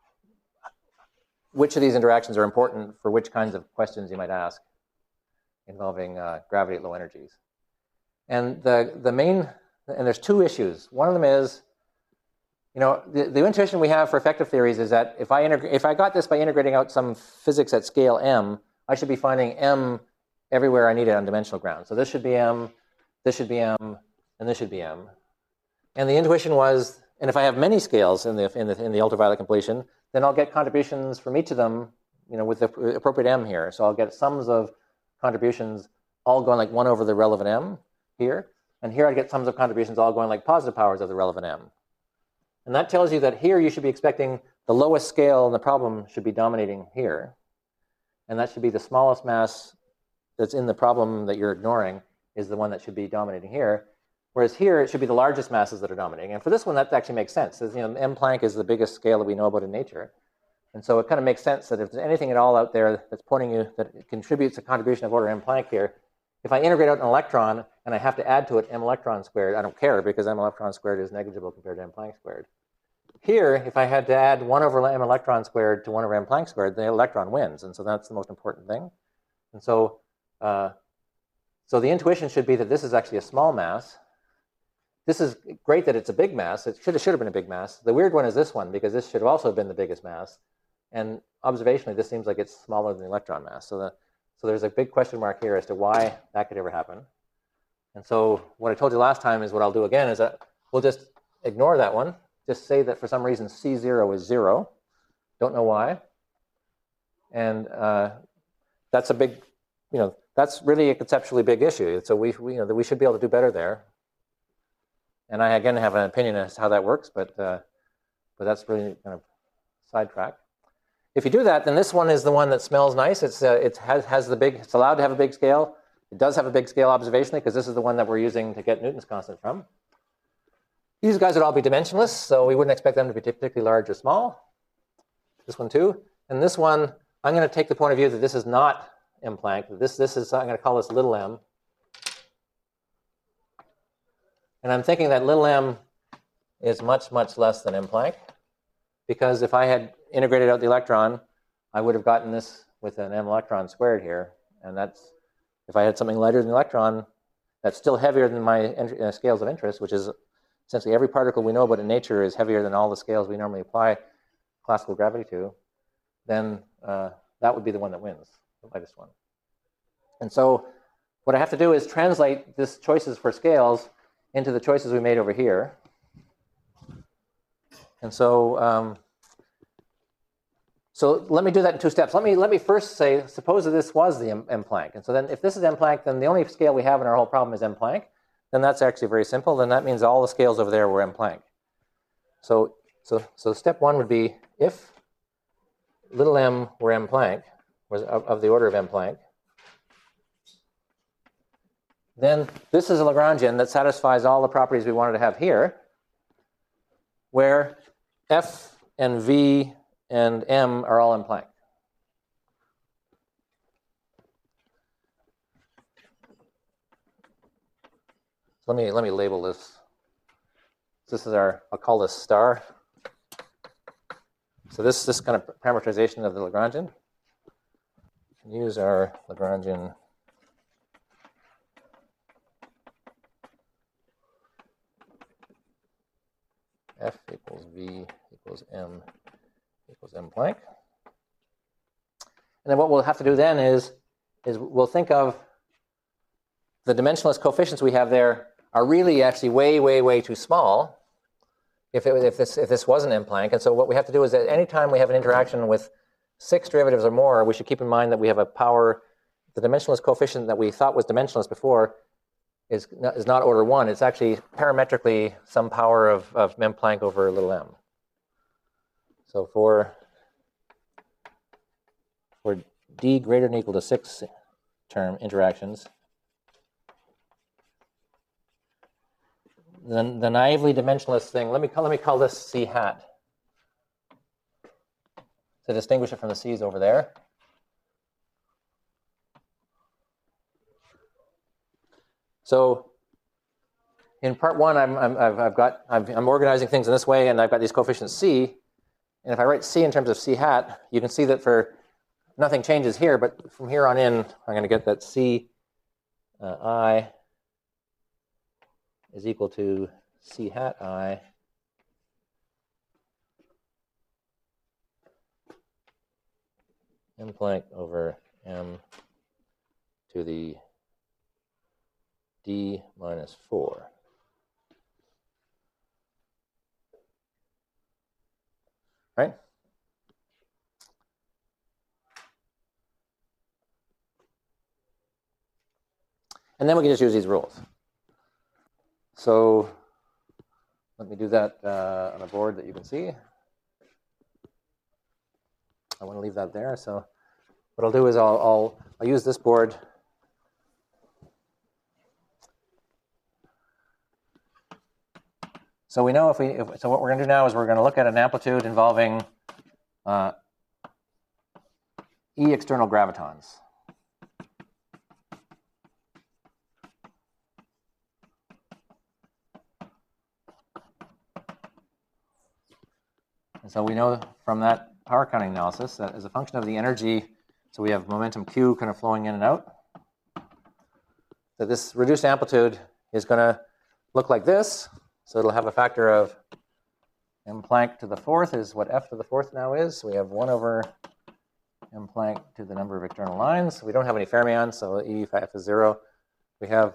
which of these interactions are important for which kinds of questions you might ask involving gravity at low energies. And there's two issues. One of them is, the intuition we have for effective theories is that if I got this by integrating out some physics at scale m, I should be finding m everywhere I need it on dimensional ground. So this should be m, this should be m, and this should be m. And the intuition was, and if I have many scales in the ultraviolet completion, then I'll get contributions from each of them, with the appropriate m here. So I'll get sums of contributions all going like 1 over the relevant m here. And here I'd get sums of contributions all going like positive powers of the relevant m. And that tells you that here you should be expecting the lowest scale in the problem should be dominating here. And that should be the smallest mass that's in the problem that you're ignoring is the one that should be dominating here. Whereas here, it should be the largest masses that are dominating. And for this one, that actually makes sense. As, M Planck is the biggest scale that we know about in nature. And so it kind of makes sense that if there's anything at all out there that's pointing you, that it contributes a contribution of order M Planck here, if I integrate out an electron and I have to add to it M electron squared, I don't care, because M electron squared is negligible compared to M Planck squared. Here, if I had to add 1 over M electron squared to 1 over M Planck squared, the electron wins. And so that's the most important thing. And so, so the intuition should be that this is actually a small mass. This is great that it's a big mass. It should have been a big mass. The weird one is this one, because this should have also been the biggest mass. And observationally, this seems like it's smaller than the electron mass. So there's a big question mark here as to why that could ever happen. And so what I told you last time is what I'll do again is that we'll just ignore that one. Just say that for some reason C0 is 0. Don't know why. And that's a big, that's really a conceptually big issue. So we should be able to do better there. And I, again, have an opinion as to how that works, but that's really kind of sidetrack. If you do that, then this one is the one that smells nice. It's allowed to have a big scale. It does have a big scale observationally because this is the one that we're using to get Newton's constant from. These guys would all be dimensionless, so we wouldn't expect them to be particularly large or small. This one too. And this one, I'm going to take the point of view that this is not M Planck. This is, I'm going to call this little m. And I'm thinking that little m is much, much less than M Planck, because if I had integrated out the electron, I would have gotten this with an m electron squared here. And that's, if I had something lighter than the electron, that's still heavier than my scales of interest, which is essentially every particle we know about in nature is heavier than all the scales we normally apply classical gravity to, then that would be the one that wins, the lightest one. And so what I have to do is translate this choices for scales into the choices we made over here. And so so let me do that in 2 steps. Let me first say, suppose that this was the M Planck. And so then if this is M Planck, then the only scale we have in our whole problem is M Planck. Then that's actually very simple. Then that means all the scales over there were M Planck. So step 1 would be if little m were M Planck, was of the order of M Planck, then this is a Lagrangian that satisfies all the properties we wanted to have here, where F and V and M are all M Planck. So let me label this. This is our, I'll call this star. So this kind of parameterization of the Lagrangian. Use our Lagrangian F equals V equals M Planck. And then what we'll have to do then is we'll think of the dimensionless coefficients we have there are really actually way, way, way too small if this wasn't M Planck. And so what we have to do is that anytime we have an interaction with 6 derivatives or more, we should keep in mind that we have a power, the dimensionless coefficient that we thought was dimensionless before is not order 1. It's actually parametrically some power of M Planck over little m. So for d greater than or equal to 6 term interactions, then the naively dimensionless thing, let me call this C hat to distinguish it from the C's over there. So in part 1, I'm organizing things in this way, and I've got these coefficients C. And if I write C in terms of C hat, you can see that for nothing changes here, but from here on in, I'm going to get that C I is equal to C hat I M Planck over M to the d minus 4. Right? And then we can just use these rules. So let me do that on a board that you can see. I want to leave that there. So what I'll do is I'll use this board. So we know so what we're going to do now is we're going to look at an amplitude involving E external gravitons. And so we know from that power counting analysis that as a function of the energy, so we have momentum Q kind of flowing in and out, that this reduced amplitude is going to look like this. So it'll have a factor of M Planck to the 4th is what F to the 4th now is. So we have 1 over M Planck to the number of external lines. We don't have any fermions, so E if F is 0. We have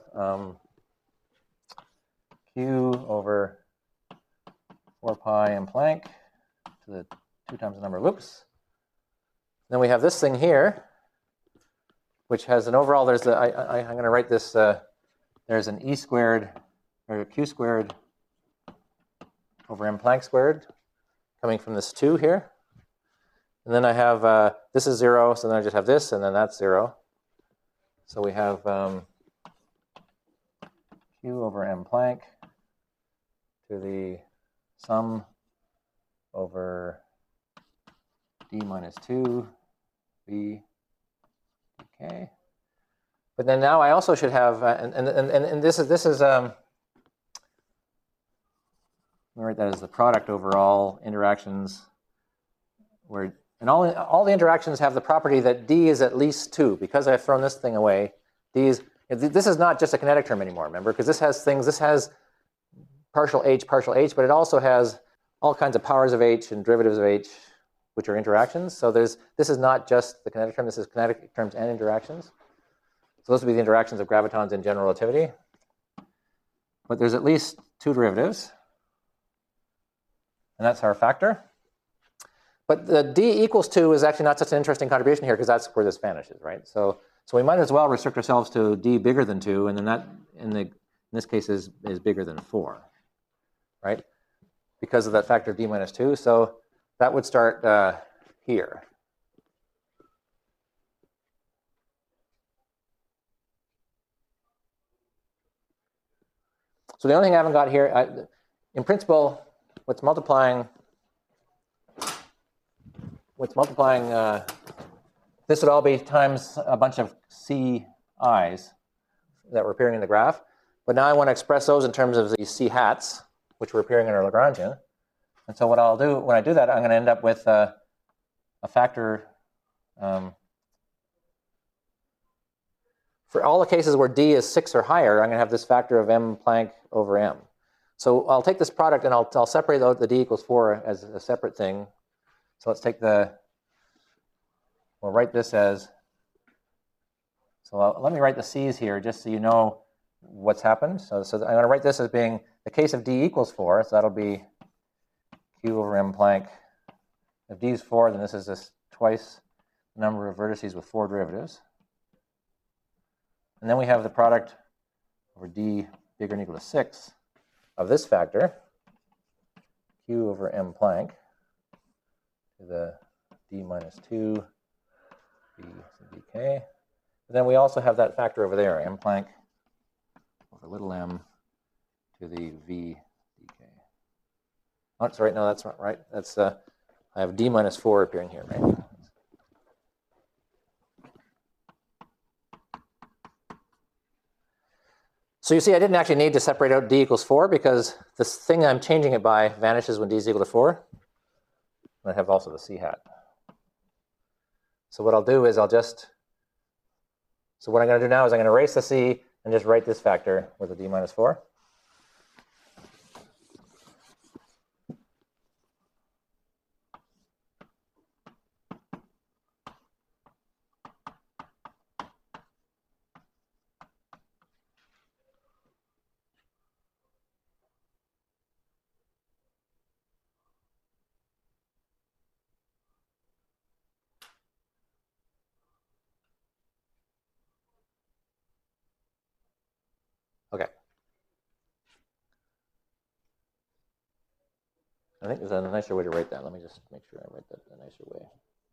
Q over 4 pi M Planck to the 2 times the number of loops. Then we have this thing here, which has an overall, there's the, I'm going to write this, there's an E squared, or a Q squared over M Planck squared coming from this 2 here. And then I have, this is 0, so then I just have this, and then that's 0. So we have Q over M Planck to the sum over D minus 2 V dk. But then now I also should have, and this is let me write that as the product over all interactions where, and all the interactions have the property that D is at least 2. Because I've thrown this thing away, this is not just a kinetic term anymore, remember? Because this has partial H, but it also has all kinds of powers of H and derivatives of H, which are interactions. So this is not just the kinetic term, this is kinetic terms and interactions. So those would be the interactions of gravitons in general relativity. But there's at least 2 derivatives. And that's our factor. But the D equals 2 is actually not such an interesting contribution here because that's where this vanishes, right? So we might as well restrict ourselves to D bigger than 2, and then that, in this case, is bigger than 4, right? Because of that factor of D minus 2. So that would start here. So the only thing I haven't got here, in principle, what's multiplying, this would all be times a bunch of CI's that were appearing in the graph. But now I want to express those in terms of these C hats, which were appearing in our Lagrangian. And so what I'll do, when I do that, I'm going to end up with a factor, for all the cases where D is 6 or higher, I'm going to have this factor of M Planck over M. So I'll take this product and I'll separate the D equals 4 as a separate thing. So let's take we'll write this as, let me write the C's here just so you know what's happened. So I'm going to write this as being the case of D equals 4, so that'll be Q over M Planck. If D is 4, then this is just twice the number of vertices with 4 derivatives. And then we have the product over D bigger than or equal to 6 of this factor, Q over M Planck, to the D minus 2 V dk. And then we also have that factor over there, M Planck over little m to the V dk. Oh, sorry, no, that's not right. That's I have D minus 4 appearing here, right? So you see, I didn't actually need to separate out D equals 4 because this thing I'm changing it by vanishes when D is equal to 4. And I have also the C hat. So what I'll do is so what I'm going to do now is I'm going to erase the C and just write this factor with a D minus 4. Okay. I think there's a nicer way to write that. Let me just make sure I write that a nicer way.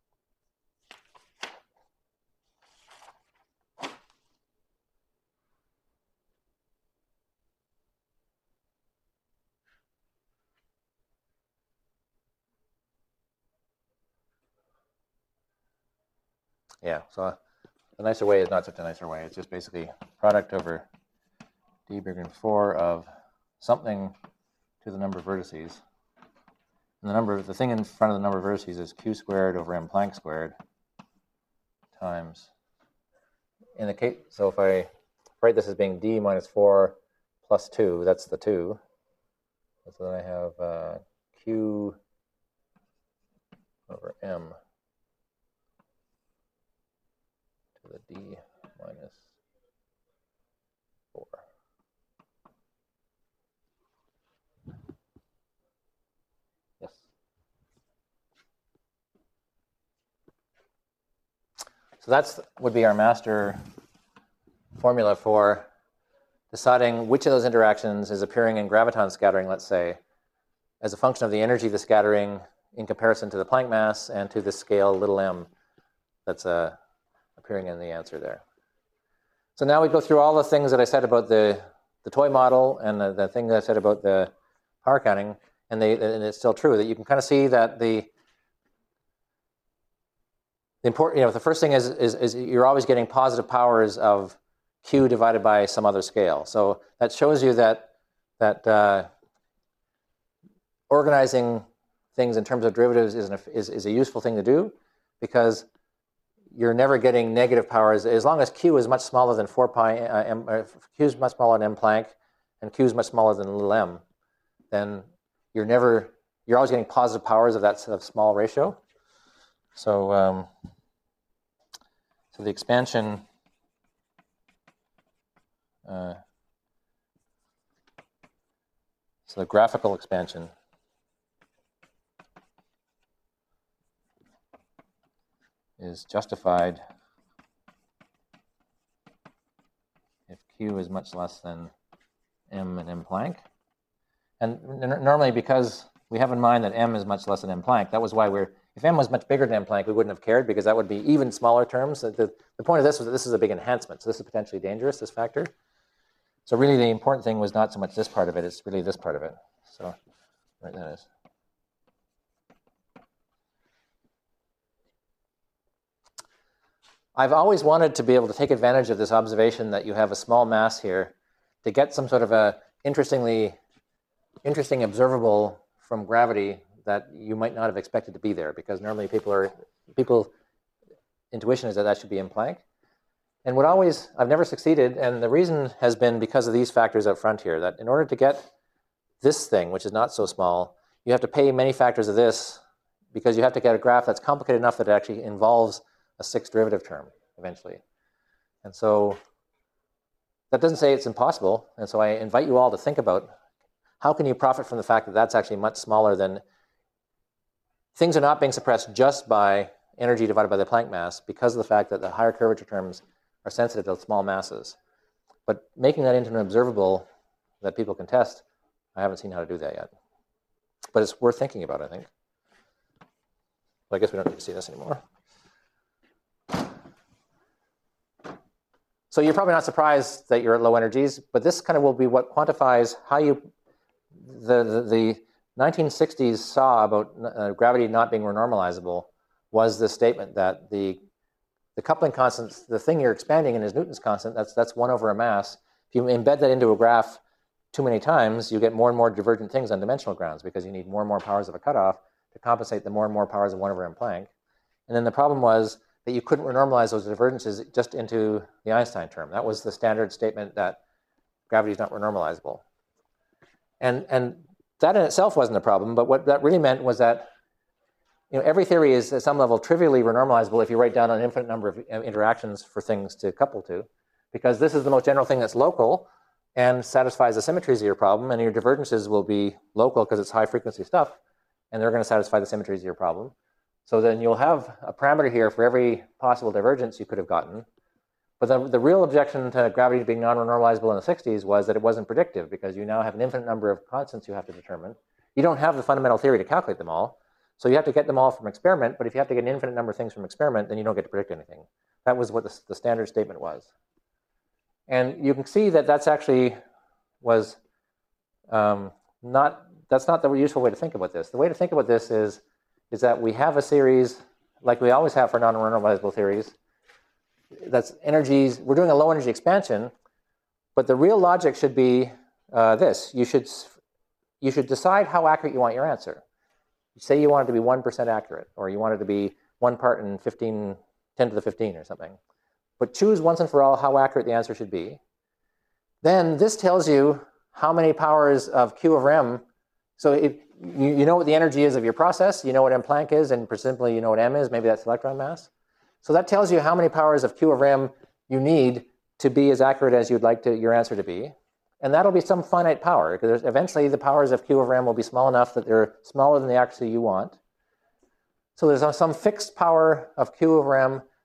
Yeah, so the nicer way is not such a nicer way. It's just basically product over D bigger than 4 of something to the number of vertices. And the thing in front of the number of vertices is Q squared over M Planck squared times, in the case, so if I write this as being D minus 4 plus 2, that's the 2. So then I have Q over M to the D minus 4. Yes. So that's would be our master formula for deciding which of those interactions is appearing in graviton scattering, let's say, as a function of the energy of the scattering in comparison to the Planck mass and to the scale little m that's appearing in the answer there. So now we go through all the things that I said about the toy model and the thing that I said about the power counting, and it's still true that you can kind of see that the important, the first thing is you're always getting positive powers of Q divided by some other scale. So that shows you that organizing things in terms of derivatives is a useful thing to do, because you're never getting negative powers as long as Q is much smaller than 4 pi m. Q is much smaller than m Planck, and Q is much smaller than little m. Then you're always getting positive powers of that sort of small ratio. So so the expansion so the graphical expansion is justified if Q is much less than m and m Planck. And normally, because we have in mind that m is much less than m Planck, that was why if m was much bigger than m Planck, we wouldn't have cared, because that would be even smaller terms. The point of this was that this is a big enhancement, so this is potentially dangerous, this factor. So really the important thing was not so much this part of it, it's really this part of it. So right, that is. I've always wanted to be able to take advantage of this observation that you have a small mass here to get some sort of a interesting observable from gravity that you might not have expected to be there, because normally people's intuition is that that should be in Planck. And I've never succeeded, and the reason has been because of these factors up front here, that in order to get this thing, which is not so small, you have to pay many factors of this, because you have to get a graph that's complicated enough that it actually involves a sixth derivative term eventually. And so that doesn't say it's impossible, and so I invite you all to think about how can you profit from the fact that that's actually much smaller than things are not being suppressed just by energy divided by the Planck mass, because of the fact that the higher curvature terms are sensitive to small masses. But making that into an observable that people can test, I haven't seen how to do that yet. But it's worth thinking about, I think. But I guess we don't need to see this anymore. So you're probably not surprised that you're at low energies, but this kind of will be what quantifies how the 1960s saw about gravity not being renormalizable was this statement that the coupling constant, the thing you're expanding in is Newton's constant, that's 1 over a mass. If you embed that into a graph too many times, you get more and more divergent things on dimensional grounds, because you need more and more powers of a cutoff to compensate the more and more powers of 1 over m Planck. And then the problem was that you couldn't renormalize those divergences just into the Einstein term. That was the standard statement that gravity is not renormalizable. And that in itself wasn't a problem, but what that really meant was that every theory is at some level trivially renormalizable if you write down an infinite number of interactions for things to couple to, because this is the most general thing that's local and satisfies the symmetries of your problem, and your divergences will be local because it's high frequency stuff, and they're going to satisfy the symmetries of your problem. So then you'll have a parameter here for every possible divergence you could have gotten. But the real objection to gravity being non-renormalizable in the 60s was that it wasn't predictive, because you now have an infinite number of constants you have to determine. You don't have the fundamental theory to calculate them all. So you have to get them all from experiment, but if you have to get an infinite number of things from experiment, then you don't get to predict anything. That was what the standard statement was. And you can see that that's actually was that's not the useful way to think about this. The way to think about this is that we have a series, like we always have for non-renormalizable theories, that's energies. We're doing a low energy expansion, but the real logic should be this. You should decide how accurate you want your answer. Say you want it to be 1% accurate, or you want it to be 1 part in 10 to the 15 or something. But choose once and for all how accurate the answer should be. Then this tells you how many powers of Q over m. So if you know what the energy is of your process, you know what m Planck is, and presumably you know what m is, maybe that's electron mass. So that tells you how many powers of Q over m you need to be as accurate as you'd like your answer to be. And that'll be some finite power, because eventually the powers of Q over m will be small enough that they're smaller than the accuracy you want. So there's some fixed power of Q over m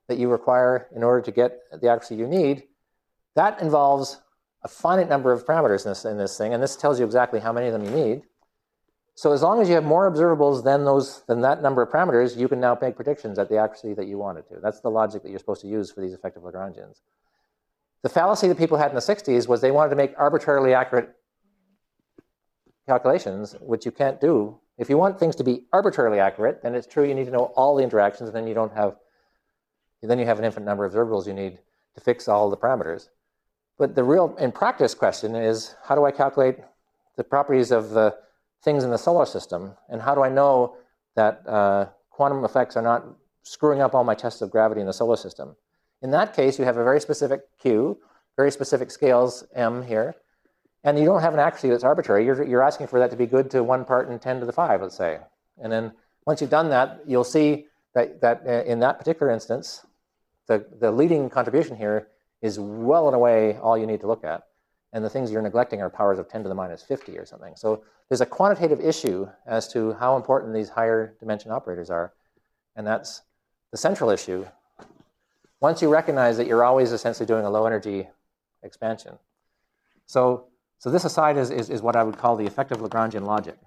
that you require in order to get the accuracy you need, that involves a finite number of parameters in this thing, and this tells you exactly how many of them you need. So as long as you have more observables than that number of parameters, you can now make predictions at the accuracy that you wanted to. That's the logic that you're supposed to use for these effective Lagrangians. The fallacy that people had in the 60s was they wanted to make arbitrarily accurate calculations, which you can't do. If you want things to be arbitrarily accurate, then it's true you need to know all the interactions, and then you have an infinite number of observables you need to fix all the parameters. But the real, in practice, question is, how do I calculate the properties of the things in the solar system, and how do I know that quantum effects are not screwing up all my tests of gravity in the solar system? In that case, you have a very specific Q, very specific scales M here, and you don't have an accuracy that's arbitrary. You're asking for that to be good to 1 part in 10 to the 5, let's say. And then once you've done that, you'll see that in that particular instance, the leading contribution here is well and away all you need to look at. And the things you're neglecting are powers of 10 to the minus 50 or something. So there's a quantitative issue as to how important these higher dimension operators are. And that's the central issue. Once you recognize that you're always essentially doing a low energy expansion. So this aside is what I would call the effective Lagrangian logic.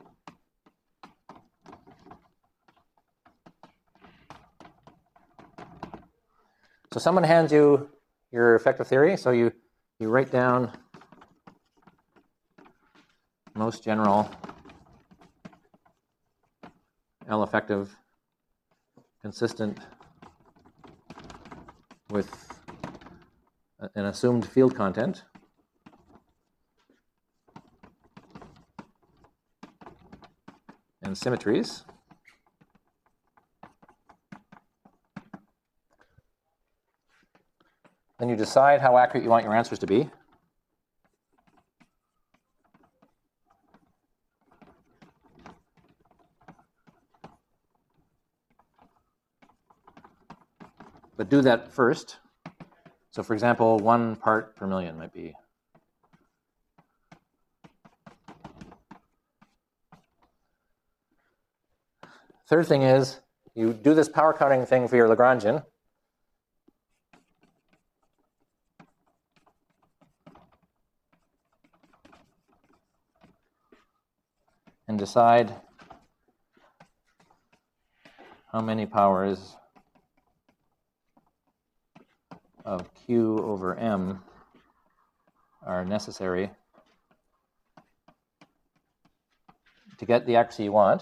So someone hands you your effective theory. So you write down most general L effective consistent with an assumed field content. And symmetries. Then you decide how accurate you want your answers to be. But do that first. So for example, 1 part per million might be. Third thing is, you do this power counting thing for your Lagrangian. And decide how many powers of Q over M are necessary to get the accuracy you want.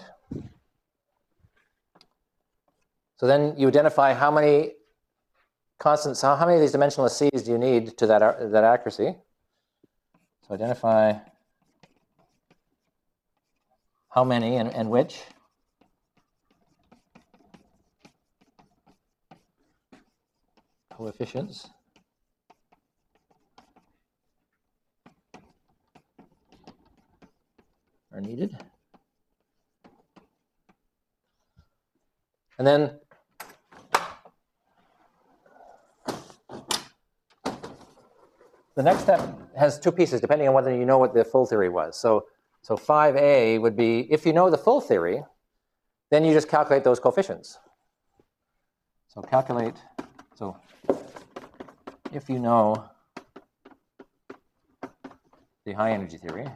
So then you identify how many constants, how many of these dimensionless C's do you need to that accuracy. So identify how many and which. Coefficients are needed. And then the next step has 2 pieces, depending on whether you know what the full theory was. So 5A would be, if you know the full theory, then you just calculate those coefficients. So if you know the high energy theory,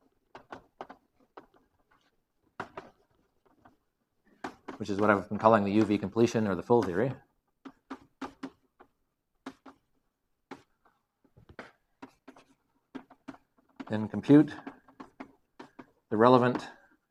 which is what I've been calling the UV completion or the full theory, then compute the relevant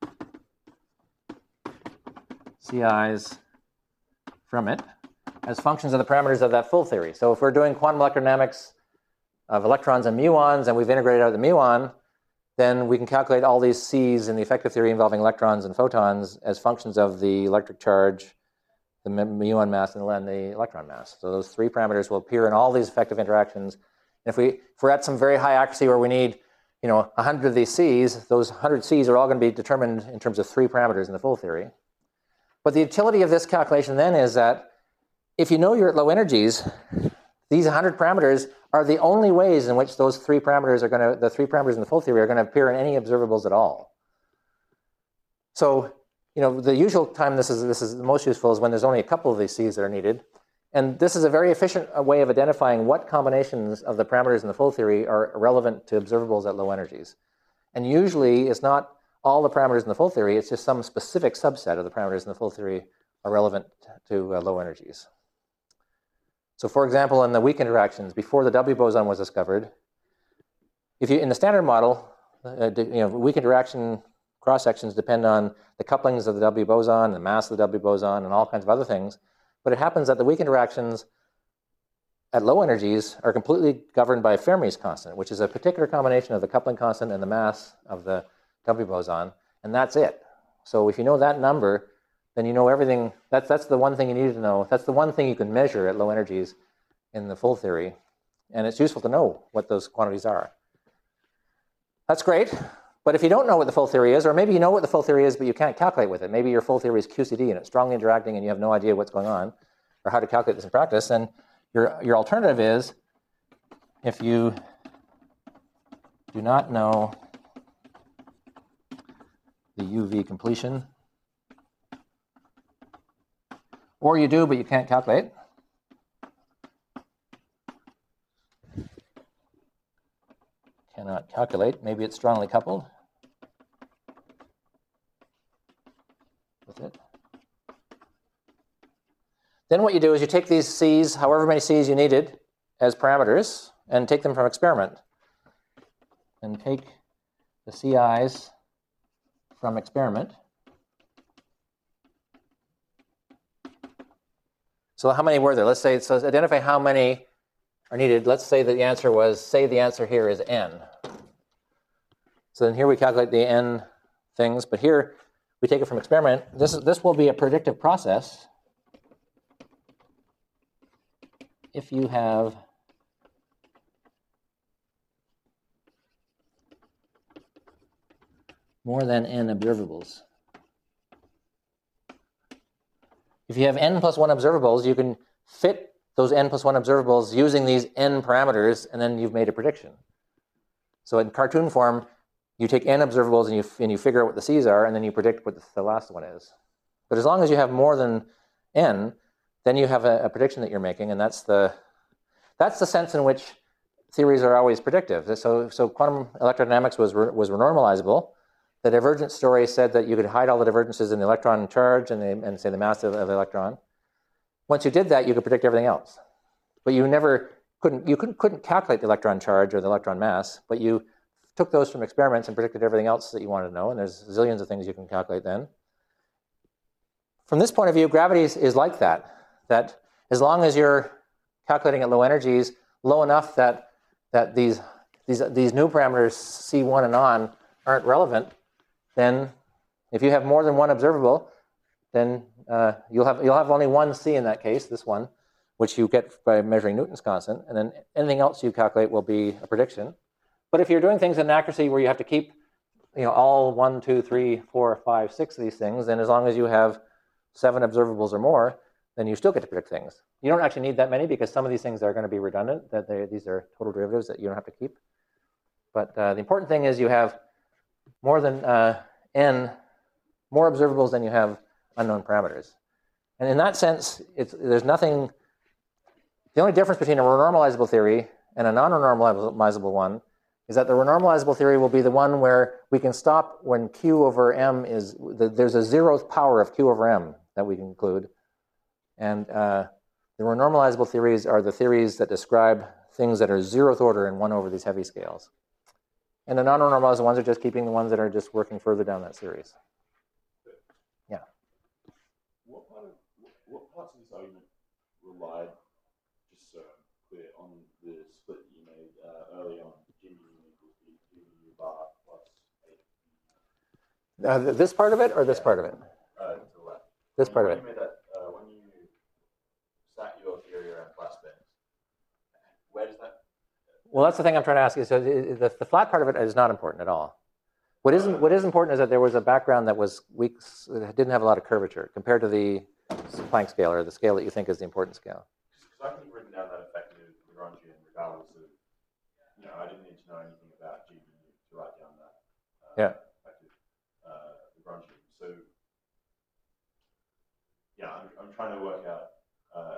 CIs from it as functions of the parameters of that full theory. So if we're doing quantum electrodynamics of electrons and muons, and we've integrated out the muon, then we can calculate all these C's in the effective theory involving electrons and photons as functions of the electric charge, the muon mass, and the electron mass. So those 3 parameters will appear in all these effective interactions. And if we're at some very high accuracy where we need 100 of these C's, those 100 C's are all going to be determined in terms of 3 parameters in the full theory. But the utility of this calculation then is that if you know you're at low energies, these 100 parameters are the only ways in which those 3 parameters are going to, the 3 parameters in the full theory are going to appear in any observables at all. So, the usual time this is the most useful is when there's only a couple of these C's that are needed. And this is a very efficient way of identifying what combinations of the parameters in the full theory are relevant to observables at low energies. And usually it's not all the parameters in the full theory, it's just some specific subset of the parameters in the full theory are relevant to low energies. So for example, in the weak interactions, before the W boson was discovered, if you, in the standard model, weak interaction cross-sections depend on the couplings of the W boson, the mass of the W boson, and all kinds of other things. But it happens that the weak interactions at low energies are completely governed by Fermi's constant, which is a particular combination of the coupling constant and the mass of the W boson, and that's it. So if you know that number, then you know everything. That's the one thing you need to know. That's the one thing you can measure at low energies in the full theory, and it's useful to know what those quantities are. That's great, but if you don't know what the full theory is, or maybe you know what the full theory is, but you can't calculate with it, maybe your full theory is QCD and it's strongly interacting and you have no idea what's going on or how to calculate this in practice, then your alternative is, if you do not know the UV completion, or you do but you can't calculate, cannot calculate, maybe it's strongly coupled with it. Then what you do is you take these C's, however many C's you needed as parameters, and take them from experiment. And take the CI's from experiment. So how many were there? Let's say, so identify how many are needed. Let's say that the answer was, say the answer here is n. So then here we calculate the n things, but here we take it from experiment. This will be a predictive process if you have more than n observables. If you have n plus 1 observables, you can fit those n plus 1 observables using these n parameters, and then you've made a prediction. So in cartoon form, you take n observables and you figure out what the C's are, and then you predict what the last one is. But as long as you have more than n, then you have a prediction that you're making, and that's the sense in which theories are always predictive. So quantum electrodynamics was renormalizable. The divergence story said that you could hide all the divergences in the electron charge and say the mass of the electron. Once you did that, you could predict everything else. But you couldn't calculate the electron charge or the electron mass, but you took those from experiments and predicted everything else that you wanted to know, and there's zillions of things you can calculate then. From this point of view, gravity is like that as long as you're calculating at low energies, low enough that these new parameters, C1 and on, aren't relevant, then if you have more than one observable, then you'll have only one C in that case, this one, which you get by measuring Newton's constant, and then anything else you calculate will be a prediction. But if you're doing things in accuracy where you have to keep all 1, 2, 3, 4, 5, 6 of these things, then as long as you have 7 observables or more, then you still get to predict things. You don't actually need that many because some of these things are going to be redundant, these are total derivatives that you don't have to keep. But the important thing is you have more than n, more observables than you have unknown parameters. And in that sense, there's nothing, the only difference between a renormalizable theory and a non-renormalizable one is that the renormalizable theory will be the one where we can stop when Q over M is, there's a 0th power of Q over M that we can include. And the renormalizable theories are the theories that describe things that are 0th order and 1 over these heavy scales. And the non-renormalizable ones are just keeping the ones that are just working further down that series. Yeah. What parts of this argument relied, just so I'm clear, on the split you made early on, G equals B bar plus 8? This part of it or this part of it? To the left. This part of it. When you made that, when you sat your theory around flat spins, where does that? Well, that's the thing I'm trying to ask you. So the flat part of it is not important at all. What is important is that there was a background that was weak, didn't have a lot of curvature compared to the Planck scale, or the scale that you think is the important scale. Because I could have written down that effective Lagrangian regardless of, I didn't need to know anything about G to write down that effective Lagrangian. So, yeah, I'm trying to work out at what point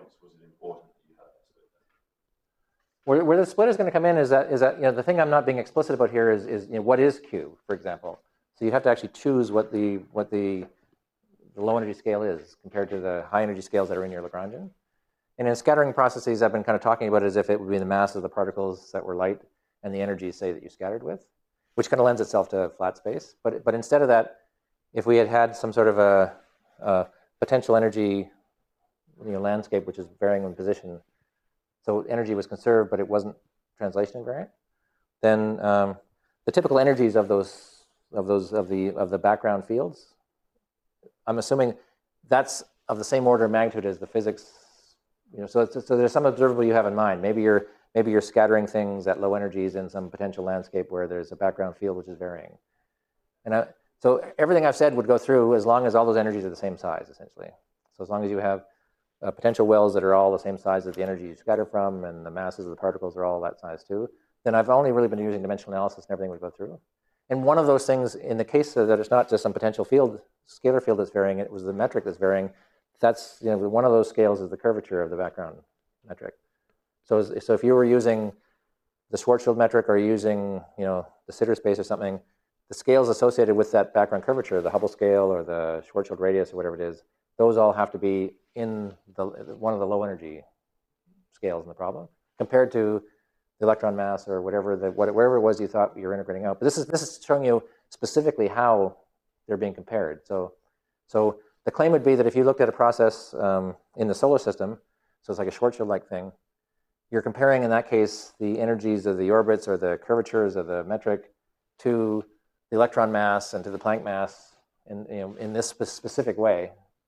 points was it important that you had that split? Where the split is going to come in is that the thing I'm not being explicit about here is what is Q, for example. So you have to actually choose what the low energy scale is compared to the high energy scales that are in your Lagrangian. And in scattering processes, I've been kind of talking about it as if it would be the mass of the particles that were light and the energy, say, that you scattered with, which kind of lends itself to flat space. But instead of that, if we had some sort of a potential energy landscape which is varying in position, so energy was conserved but it wasn't translation invariant, then the typical energies of the background fields, I'm assuming that's of the same order of magnitude as the physics. So there's some observable you have in mind. Maybe you're scattering things at low energies in some potential landscape where there's a background field which is varying. And so everything I've said would go through as long as all those energies are the same size, essentially. So as long as you have potential wells that are all the same size as the energy you scatter from, and the masses of the particles are all that size too, then I've only really been using dimensional analysis and everything would go through. And one of those things, in the case that it's not just some potential field, scalar field that's varying, it was the metric that's varying. That's, one of those scales is the curvature of the background metric. So if you were using the Schwarzschild metric or using, the Sitter space or something, the scales associated with that background curvature, the Hubble scale or the Schwarzschild radius or whatever it is, those all have to be in one of the low energy scales in the problem, compared to the electron mass or whatever it was you thought you were integrating out. But this is showing you specifically how they're being compared. So the claim would be that if you looked at a process in the solar system, so it's like a Schwarzschild-like thing, you're comparing, in that case, the energies of the orbits or the curvatures of the metric to the electron mass and to the Planck mass in this specific way.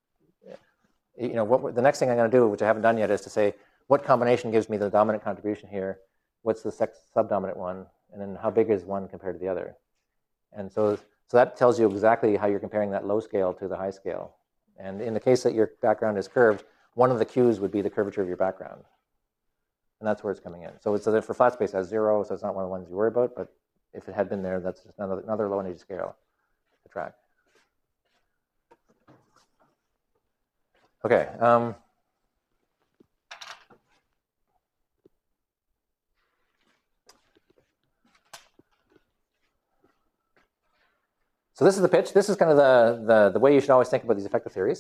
The next thing I'm going to do, which I haven't done yet, is to say what combination gives me the dominant contribution here, what's the subdominant one, and then how big is one compared to the other. And so that tells you exactly how you're comparing that low scale to the high scale. And in the case that your background is curved, one of the Q's would be the curvature of your background. And that's where it's coming in. So that for flat space, it has 0, so it's not one of the ones you worry about. But if it had been there, that's just another low energy scale to track. Okay. So this is the pitch. This is kind of the way you should always think about these effective theories.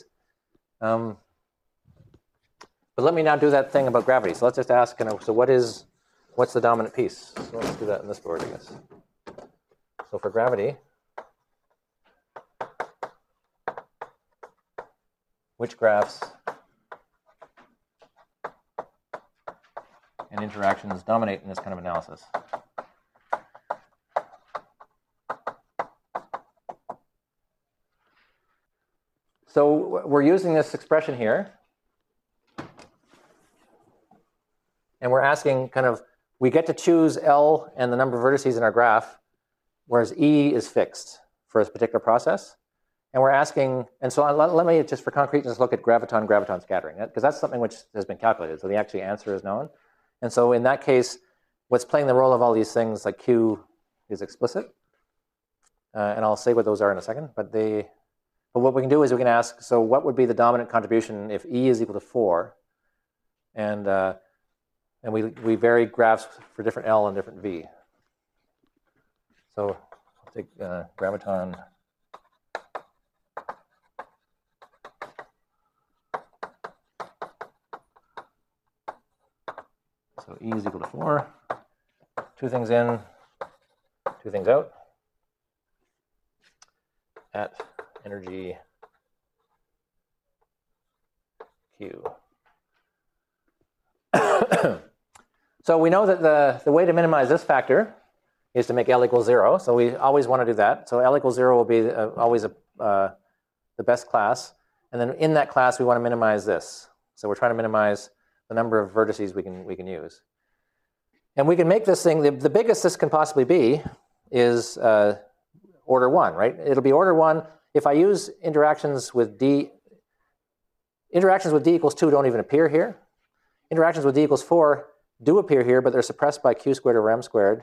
But let me now do that thing about gravity. So let's just ask, so what's the dominant piece? So let's do that in this board, I guess. So for gravity, which graphs and interactions dominate in this kind of analysis? So we're using this expression here. And we're asking we get to choose L and the number of vertices in our graph, whereas E is fixed for a particular process. And we're asking, and so let me just for concreteness look at graviton scattering, because that's something which has been calculated. So the actual answer is known. And so in that case, what's playing the role of all these things like Q is explicit. And I'll say what those are in a second. But what we can do is we can ask, so what would be the dominant contribution if E is equal to 4? And we vary graphs for different L and different V. So I'll take graviton. So E is equal to 4. 2 things in, 2 things out. At energy Q. So we know that the way to minimize this factor is to make L equal 0. So we always want to do that. So L equals 0 will be always the best class. And then in that class, we want to minimize this. So we're trying to minimize the number of vertices we can use. And we can make this thing, the biggest this can possibly be is order 1, right? It'll be order 1. If I use interactions with D equals 2 don't even appear here. Interactions with D equals 4 do appear here, but they're suppressed by Q squared over M squared.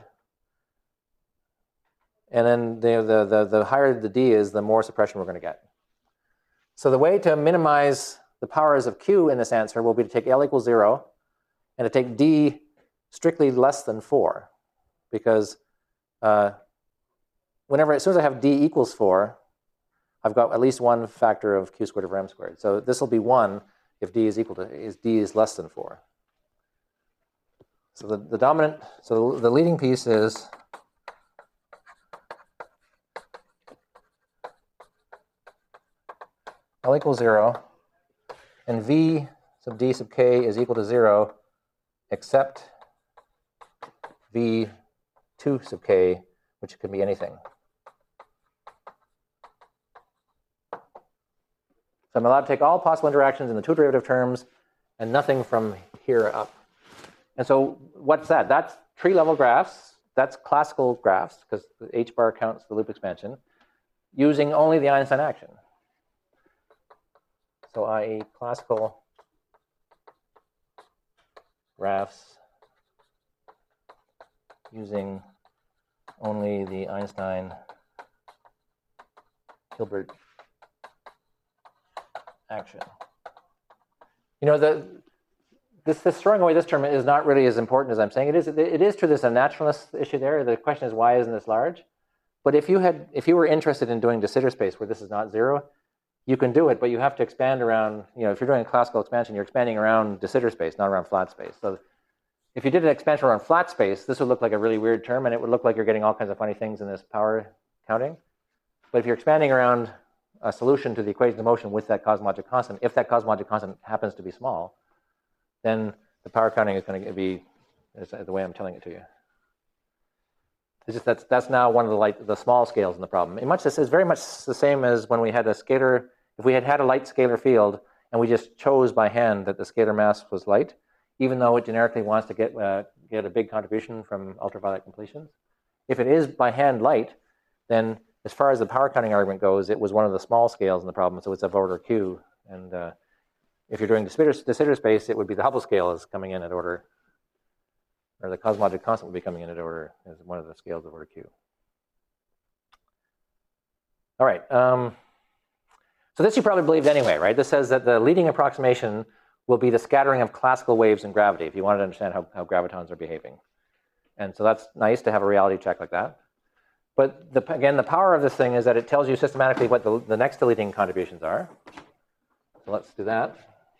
And then the higher the D is, the more suppression we're going to get. So the way to minimize the powers of Q in this answer will be to take L equals 0 and to take D strictly less than 4. Because as soon as I have D equals 4, I've got at least one factor of Q squared over M squared. So this will be 1 if D is less than 4. So the leading piece is L equals 0, and V sub D sub K is equal to 0, except V2 sub K, which could be anything. So I'm allowed to take all possible interactions in the two derivative terms and nothing from here up. And so what's that? That's tree-level graphs. That's classical graphs, because the H bar counts the loop expansion, using only the Einstein action. So i.e. classical graphs using only the Einstein-Hilbert action. You know, this throwing away this term is not really as important as I'm saying it is. It is true there's a naturalness issue there. The question is, why isn't this large? But if you were interested in doing de Sitter space where this is not 0, you can do it, but you have to expand around, if you're doing a classical expansion, you're expanding around de Sitter space, not around flat space. So if you did an expansion around flat space, this would look like a really weird term, and it would look like you're getting all kinds of funny things in this power counting. But if you're expanding around a solution to the equation of motion with that cosmologic constant, if that cosmologic constant happens to be small, then the power counting is going to be the way I'm telling it to you. It's just that's now one of the small scales in the problem. This is very much the same as when we had a scalar. If we had a light scalar field and we just chose by hand that the scalar mass was light, even though it generically wants to get a big contribution from ultraviolet completions, if it is by hand light, then as far as the power counting argument goes, it was one of the small scales in the problem, so it's of order Q. And if you're doing de Sitter space, it would be the Hubble scale is coming in at order, or the cosmologic constant would be coming in at order as one of the scales of order Q. All right. So this you probably believed anyway, right? This says that the leading approximation will be the scattering of classical waves in gravity, if you wanted to understand how gravitons are behaving. And so that's nice to have a reality check like that. But again, the power of this thing is that it tells you systematically what the next deleting contributions are. So let's do that.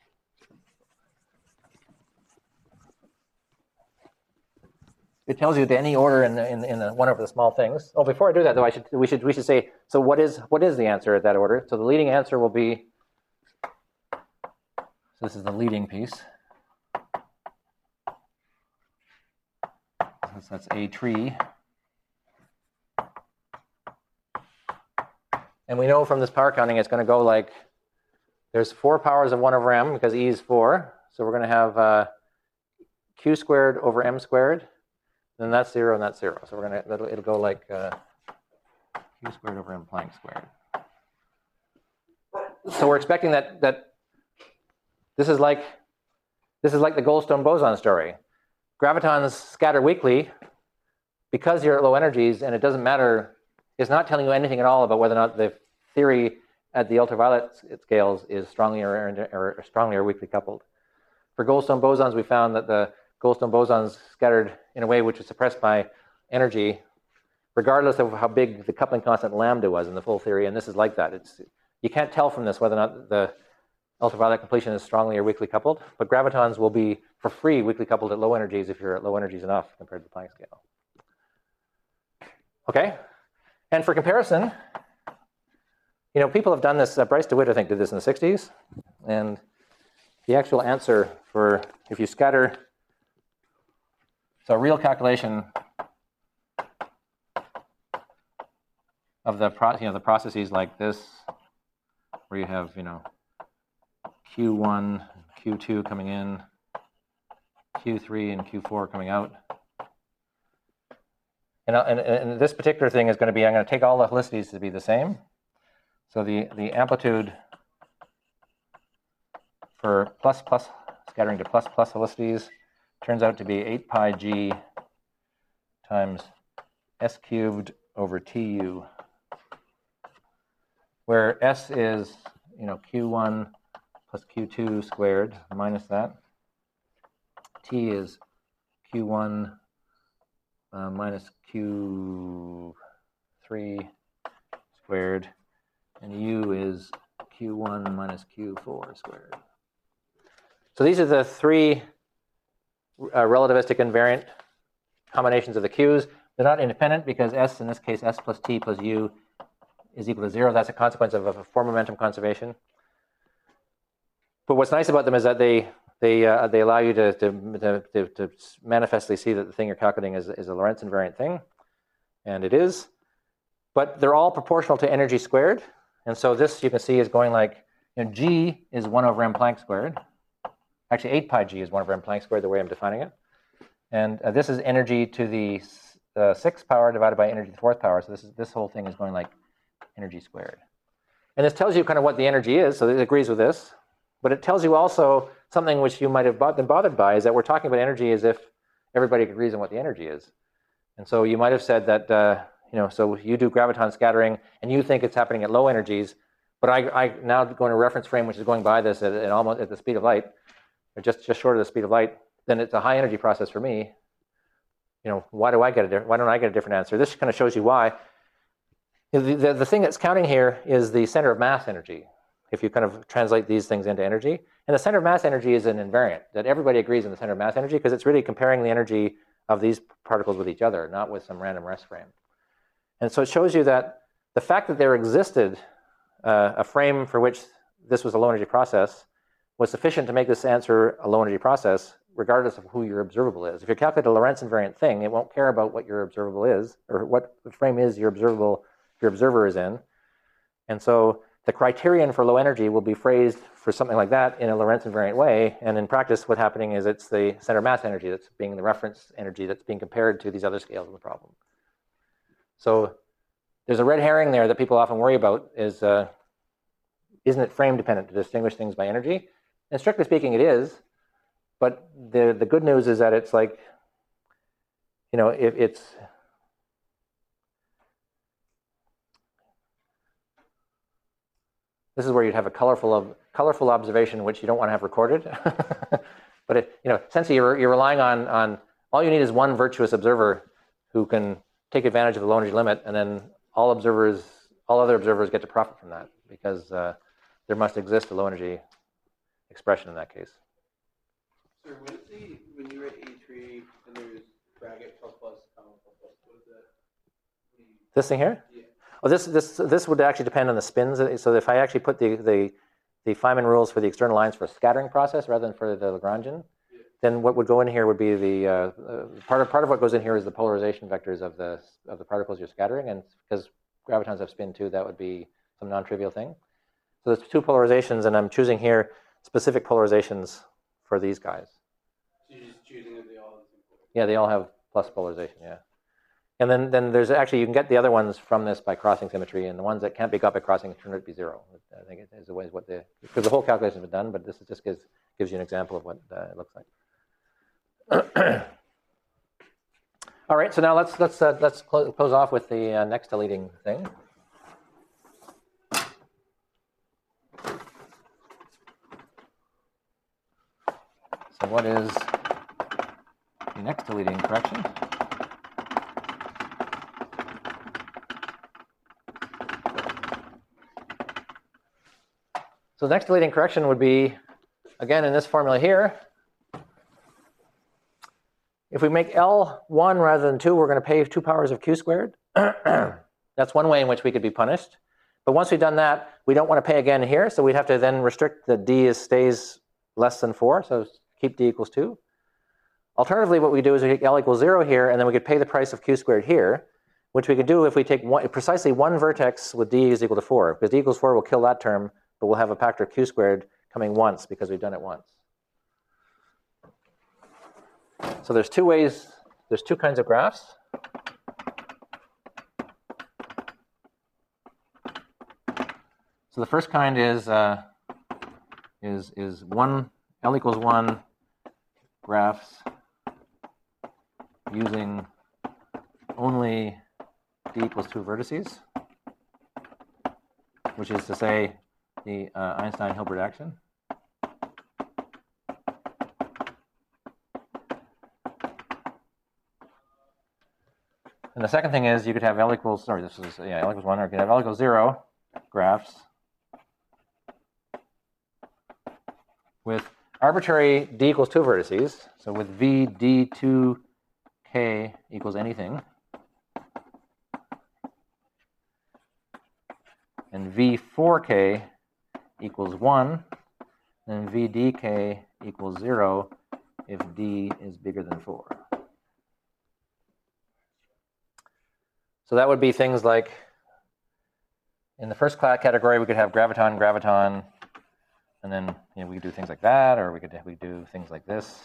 It tells you to any order in the one over the small things. Oh, before I do that though, we should say, so what is the answer at that order? So the leading answer will be, so this is the leading piece. So that's a tree. And we know from this power counting it's going to go like, there's 4 powers of 1 over m because e is 4. So we're going to have q squared over m squared. Then that's 0 and that's 0. So it'll go like q squared over m Planck squared. So we're expecting that this is like the Goldstone boson story. Gravitons scatter weakly because you're at low energies, and it doesn't matter. It's not telling you anything at all about whether or not the theory at the ultraviolet scales is strongly or weakly coupled. For Goldstone bosons, we found that the Goldstone bosons scattered in a way which was suppressed by energy, regardless of how big the coupling constant lambda was in the full theory, and this is like that. You can't tell from this whether or not the ultraviolet completion is strongly or weakly coupled, but gravitons will be, for free, weakly coupled at low energies if you're at low energies enough compared to the Planck scale. Okay? And for comparison, people have done this. Bryce DeWitt, I think, did this in the 60s. And the actual answer for if you scatter, so a real calculation of the processes like this, where you have Q1, Q2 coming in, Q3 and Q4 coming out. And this particular thing is going to be, I'm going to take all the helicities to be the same. So the amplitude for plus scattering to plus helicities turns out to be 8 pi g times s cubed over tu, where s is Q1 plus Q2 squared minus that. T is Q1 minus Q3 squared, and U is Q1 minus Q4 squared. So these are the three relativistic invariant combinations of the Q's. They're not independent because S, in this case, S plus T plus U is equal to 0. That's a consequence of a four momentum conservation. But what's nice about them is that they allow you to manifestly see that the thing you're calculating is a Lorentz invariant thing, and it is. But they're all proportional to energy squared, and so this you can see is going like, G is 1 over m Planck squared. Actually, 8 pi G is 1 over m Planck squared, the way I'm defining it. And this is energy to the 6th power divided by energy to the 4th power. So this whole thing is going like energy squared. And this tells you kind of what the energy is, so it agrees with this. But it tells you also something which you might have been bothered by, is that we're talking about energy as if everybody agrees on what the energy is. And so you might have said that, so you do graviton scattering and you think it's happening at low energies, but I now go in a reference frame which is going by this at almost at the speed of light, or just short of the speed of light, then it's a high energy process for me. Why don't I get a different answer? This kind of shows you why. The thing that's counting here is the center of mass energy, if you kind of translate these things into energy. And the center of mass energy is an invariant, that everybody agrees on the center of mass energy, because it's really comparing the energy of these particles with each other, not with some random rest frame. And so it shows you that the fact that there existed a frame for which this was a low energy process was sufficient to make this answer a low energy process, regardless of who your observable is. If you calculate a Lorentz invariant thing, it won't care about what your observable is, or what the frame is your observer is in. And so the criterion for low energy will be phrased for something like that in a Lorentz invariant way. And in practice, what's happening is it's the center of mass energy that's being the reference energy that's being compared to these other scales of the problem. So there's a red herring there that people often worry about, is isn't it frame dependent to distinguish things by energy? And strictly speaking, it is. But the good news is that it's like, it's this is where you'd have a colorful observation which you don't want to have recorded. But essentially you're relying on all you need is one virtuous observer who can take advantage of the low energy limit, and then all other observers get to profit from that, because there must exist a low energy expression in that case. So when you write A3 and there's bracket plus plus, comma plus plus, what is that? This thing here? Yeah. Oh, this would actually depend on the spins. So if I actually put the Feynman rules for the external lines for a scattering process rather than for the Lagrangian, then what would go in here would be the part of what goes in here is the polarization vectors of the particles you're scattering, and because gravitons have spin too, that would be some non-trivial thing. So there's two polarizations, and I'm choosing here specific polarizations for these guys. So you're just choosing that they all have the same polarization? Yeah, they all have plus polarization, yeah. And then there's actually, you can get the other ones from this by crossing symmetry, and the ones that can't be got by crossing turn out to be 0. I think it is always because the whole calculation has been done, but this just gives you an example of what it looks like. All right, so now let's close off with the next deleting thing. So what is the next deleting correction? So the next deleting correction would be, again, in this formula here. If we make L1 rather than 2, we're going to pay 2 powers of q squared. That's one way in which we could be punished. But once we've done that, we don't want to pay again here, so we'd have to then restrict that d stays less than 4, so keep d equals 2. Alternatively, what we do is we take L equals 0 here, and then we could pay the price of q squared here, which we could do if we take precisely one vertex with d is equal to 4, because d equals 4 will kill that term, but we'll have a factor of q squared coming once because we've done it once. So there's two ways, there's two kinds of graphs. So the first kind is one L equals 1 graphs using only d equals 2 vertices, which is to say the Einstein-Hilbert action. and the second thing is you could have L equals, sorry, this is, yeah, L equals 1, or you could have L equals 0 graphs with arbitrary d equals 2 vertices. So with v d2k equals anything, and v4k equals 1, and vdk equals 0 if d is bigger than 4. So that would be things like, in the first class category, we could have graviton, graviton, and then we could do things like that, or we do things like this.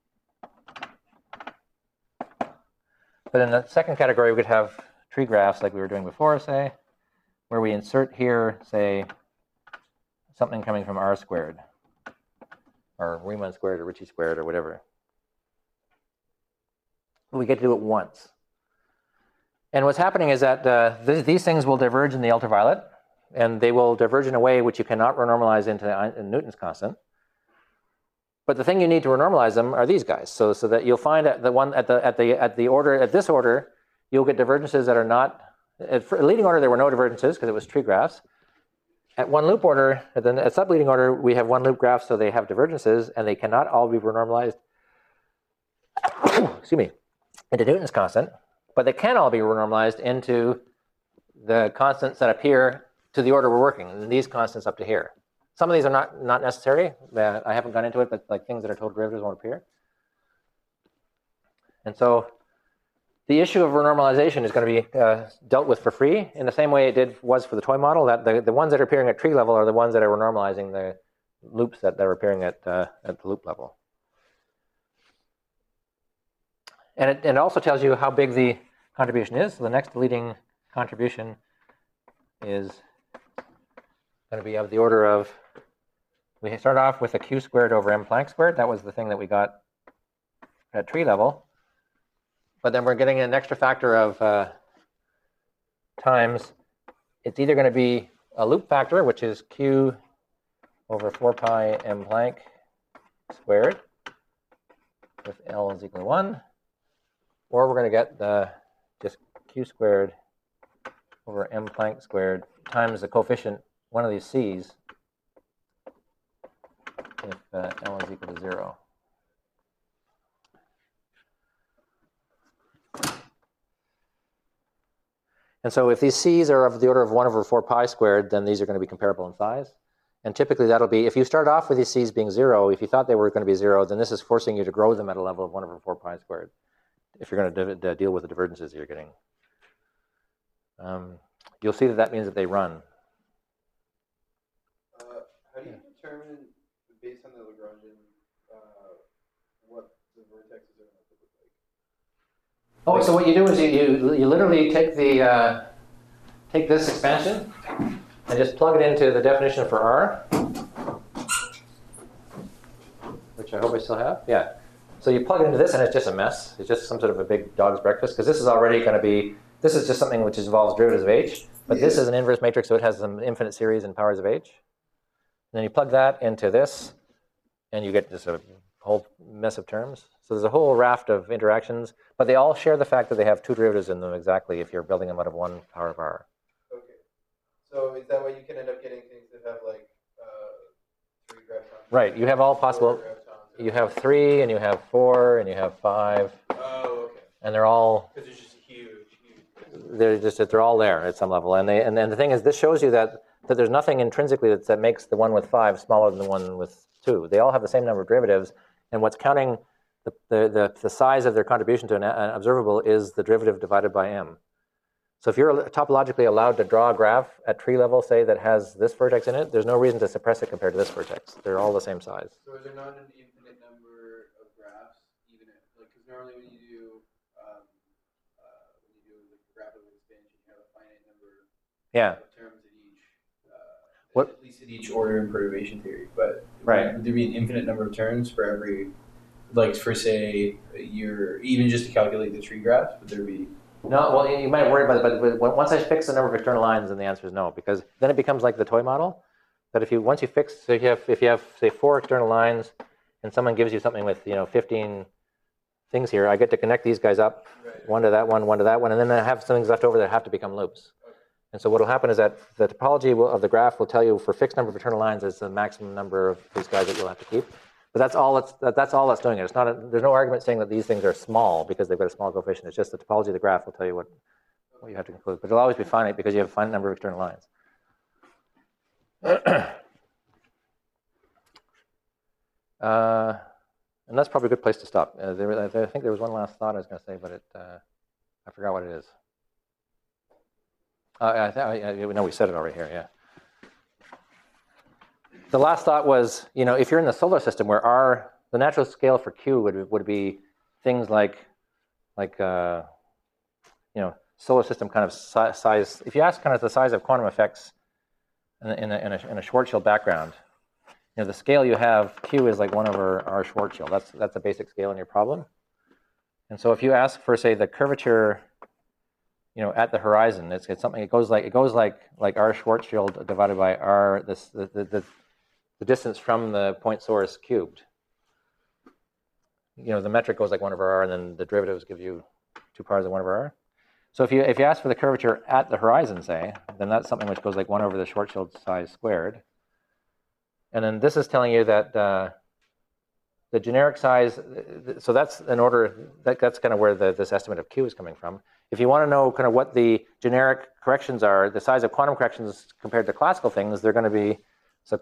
But in the second category, we could have tree graphs like we were doing before, say, where we insert here, say, something coming from R squared, or Riemann squared, or Ricci squared, or whatever. We get to do it once. And what's happening is that these things will diverge in the ultraviolet, and they will diverge in a way which you cannot renormalize into Newton's constant. But the thing you need to renormalize them are these guys, so that you'll find at this order, you'll get divergences that are not at leading order. There were no divergences because it was tree graphs. At one loop order, at subleading order, we have one loop graphs, so they have divergences, and they cannot all be renormalized. Excuse me, into Newton's constant. But they can all be renormalized into the constants that appear to the order we're working, and these constants up to here. Some of these are not necessary. I haven't gone into it, but like things that are total derivatives won't appear. And so the issue of renormalization is going to be dealt with for free in the same way it was for the toy model. That the ones that are appearing at tree level are the ones that are renormalizing the loops that are appearing at the loop level. And it also tells you how big the contribution is. So the next leading contribution is going to be of the order of, we start off with a q squared over m Planck squared. That was the thing that we got at tree level. But then we're getting an extra factor of times. It's either going to be a loop factor, which is q over 4 pi m Planck squared with L is equal to 1. Or we're going to get just q squared over m Planck squared times the coefficient, one of these c's, if L is equal to 0. And so if these c's are of the order of 1 over 4 pi squared, then these are going to be comparable in size. And typically that'll be, if you start off with these c's being 0, if you thought they were going to be 0, then this is forcing you to grow them at a level of 1 over 4 pi squared, if you're going to deal with the divergences you're getting. You'll see that means that they run. How do you determine, based on the Lagrangian, what the vertexes are going to look like? Oh, so what you do is you literally take take this expansion and just plug it into the definition for R, which I hope I still have. Yeah. So you plug it into this, and it's just a mess. It's just some sort of a big dog's breakfast, because this is already going to be, this is just something which involves derivatives of h, but this is an inverse matrix, so it has some infinite series and powers of h. And then you plug that into this, and you get just a whole mess of terms. So there's a whole raft of interactions, but they all share the fact that they have two derivatives in them exactly if you're building them out of 1 power of r. Okay. So is that why you can end up getting things that have like 3 gravitons? Right. You have all possible. You have 3, and you have 4, and you have 5. Oh, okay. And they're all. Because it's just huge. They're all there at some level, and the thing is, this shows you that there's nothing intrinsically that makes the one with 5 smaller than the one with 2. They all have the same number of derivatives, and what's counting the size of their contribution to an observable is the derivative divided by m. So if you're topologically allowed to draw a graph at tree level, say, that has this vertex in it, there's no reason to suppress it compared to this vertex. They're all the same size. So is there not an infinite number of graphs, even if, like, because normally when you do like graphical expansion, you have a finite number of terms at each, at least at each order in perturbation theory. But would there be an infinite number of terms for every, like, for say, even just to calculate the tree graphs? Would there be? No, well, you might worry about it, but once I fix the number of external lines, then the answer is no, because then it becomes like the toy model. That once you fix, so if you have say 4 external lines, and someone gives you something with 15 things here, I get to connect these guys up, one to that one to that one, and then I have some things left over that have to become loops. And so what will happen is that the topology of the graph will tell you for fixed number of eternal lines is the maximum number of these guys that you'll have to keep. But that's all that's doing it. It's not there's no argument saying that these things are small because they've got a small coefficient. It's just the topology of the graph will tell you what you have to include. But it'll always be finite because you have a finite number of eternal lines. And that's probably a good place to stop. I think there was one last thought I was going to say, but I forgot what it is. No, we said it already here, yeah. The last thought was, if you're in the solar system where the natural scale for Q would be things like solar system kind of size. If you ask kind of the size of quantum effects in a Schwarzschild background, the scale you have, Q is like 1 over R Schwarzschild. That's a basic scale in your problem. And so if you ask for, say, the curvature, at the horizon, it's something. It goes like R Schwarzschild divided by R the distance from the point source cubed. The metric goes like 1 over R, and then the derivatives give you 2 powers of 1 over R. So if you ask for the curvature at the horizon, say, then that's something which goes like 1 over the Schwarzschild size squared. And then this is telling you that the generic size, so that's an order, that's kind of where this estimate of Q is coming from. If you want to know kind of what the generic corrections are, the size of quantum corrections compared to classical things, they're going to be, so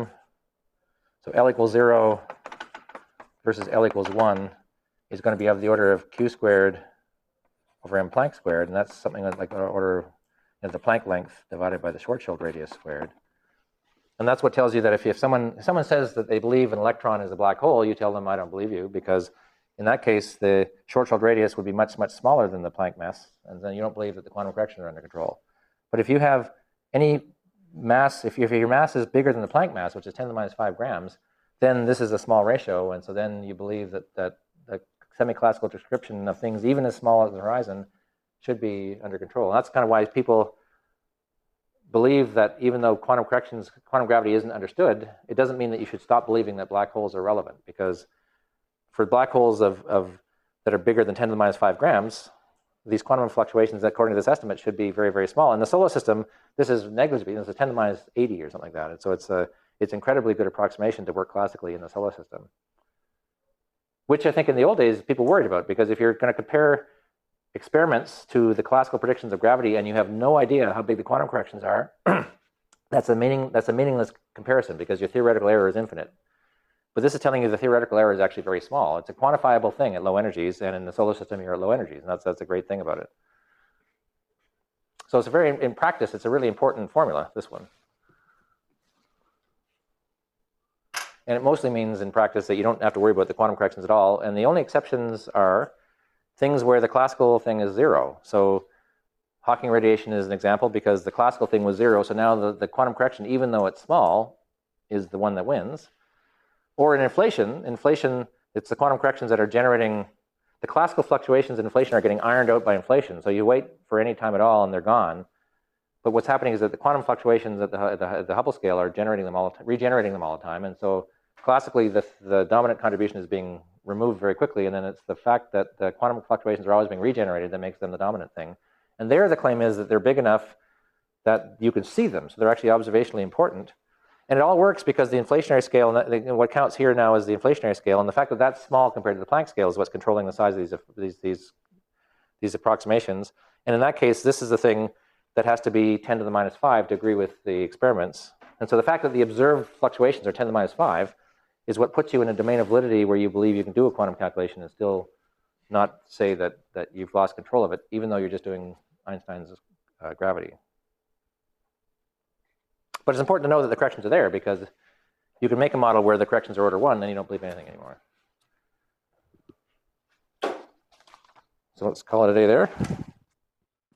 L equals 0 versus L equals 1 is going to be of the order of Q squared over M Planck squared, and that's something like the order of the Planck length divided by the Schwarzschild radius squared. And that's what tells you that if someone says that they believe an electron is a black hole, you tell them, I don't believe you, because in that case, the Schwarzschild radius would be much, much smaller than the Planck mass, and then you don't believe that the quantum corrections are under control. But if you have any mass, if your mass is bigger than the Planck mass, which is 10 to the minus 5 grams, then this is a small ratio, and so then you believe that the semi-classical description of things, even as small as the horizon, should be under control. And that's kind of why people believe that even though quantum gravity isn't understood, it doesn't mean that you should stop believing that black holes are relevant, because for black holes that are bigger than 10 to the minus 5 grams, these quantum fluctuations, according to this estimate, should be very, very small. In the solar system, this is negligible. It's a 10 to the minus 80 or something like that. And so it's incredibly good approximation to work classically in the solar system, which I think in the old days people worried about, because if you're going to compare experiments to the classical predictions of gravity and you have no idea how big the quantum corrections are, that's a meaningless comparison, because your theoretical error is infinite. But this is telling you the theoretical error is actually very small. It's a quantifiable thing at low energies, and in the solar system you're at low energies, and that's a great thing about it. So in practice, it's a really important formula, this one. And it mostly means in practice that you don't have to worry about the quantum corrections at all, and the only exceptions are things where the classical thing is 0. So Hawking radiation is an example, because the classical thing was 0, so now the quantum correction, even though it's small, is the one that wins. Or in inflation, it's the quantum corrections that are generating, the classical fluctuations in inflation are getting ironed out by inflation. So you wait for any time at all and they're gone. But what's happening is that the quantum fluctuations at the Hubble scale are regenerating them all the time. And so classically, the dominant contribution is being removed very quickly, and then it's the fact that the quantum fluctuations are always being regenerated that makes them the dominant thing. And there the claim is that they're big enough that you can see them, so they're actually observationally important. And it all works because the inflationary scale, and what counts here now is the inflationary scale, and the fact that that's small compared to the Planck scale is what's controlling the size of these approximations. And in that case, this is the thing that has to be 10 to the minus 5 to agree with the experiments. And so the fact that the observed fluctuations are 10 to the minus 5 is what puts you in a domain of validity where you believe you can do a quantum calculation and still not say that you've lost control of it, even though you're just doing Einstein's gravity. But it's important to know that the corrections are there, because you can make a model where the corrections are order 1, then you don't believe anything anymore. So let's call it a day there.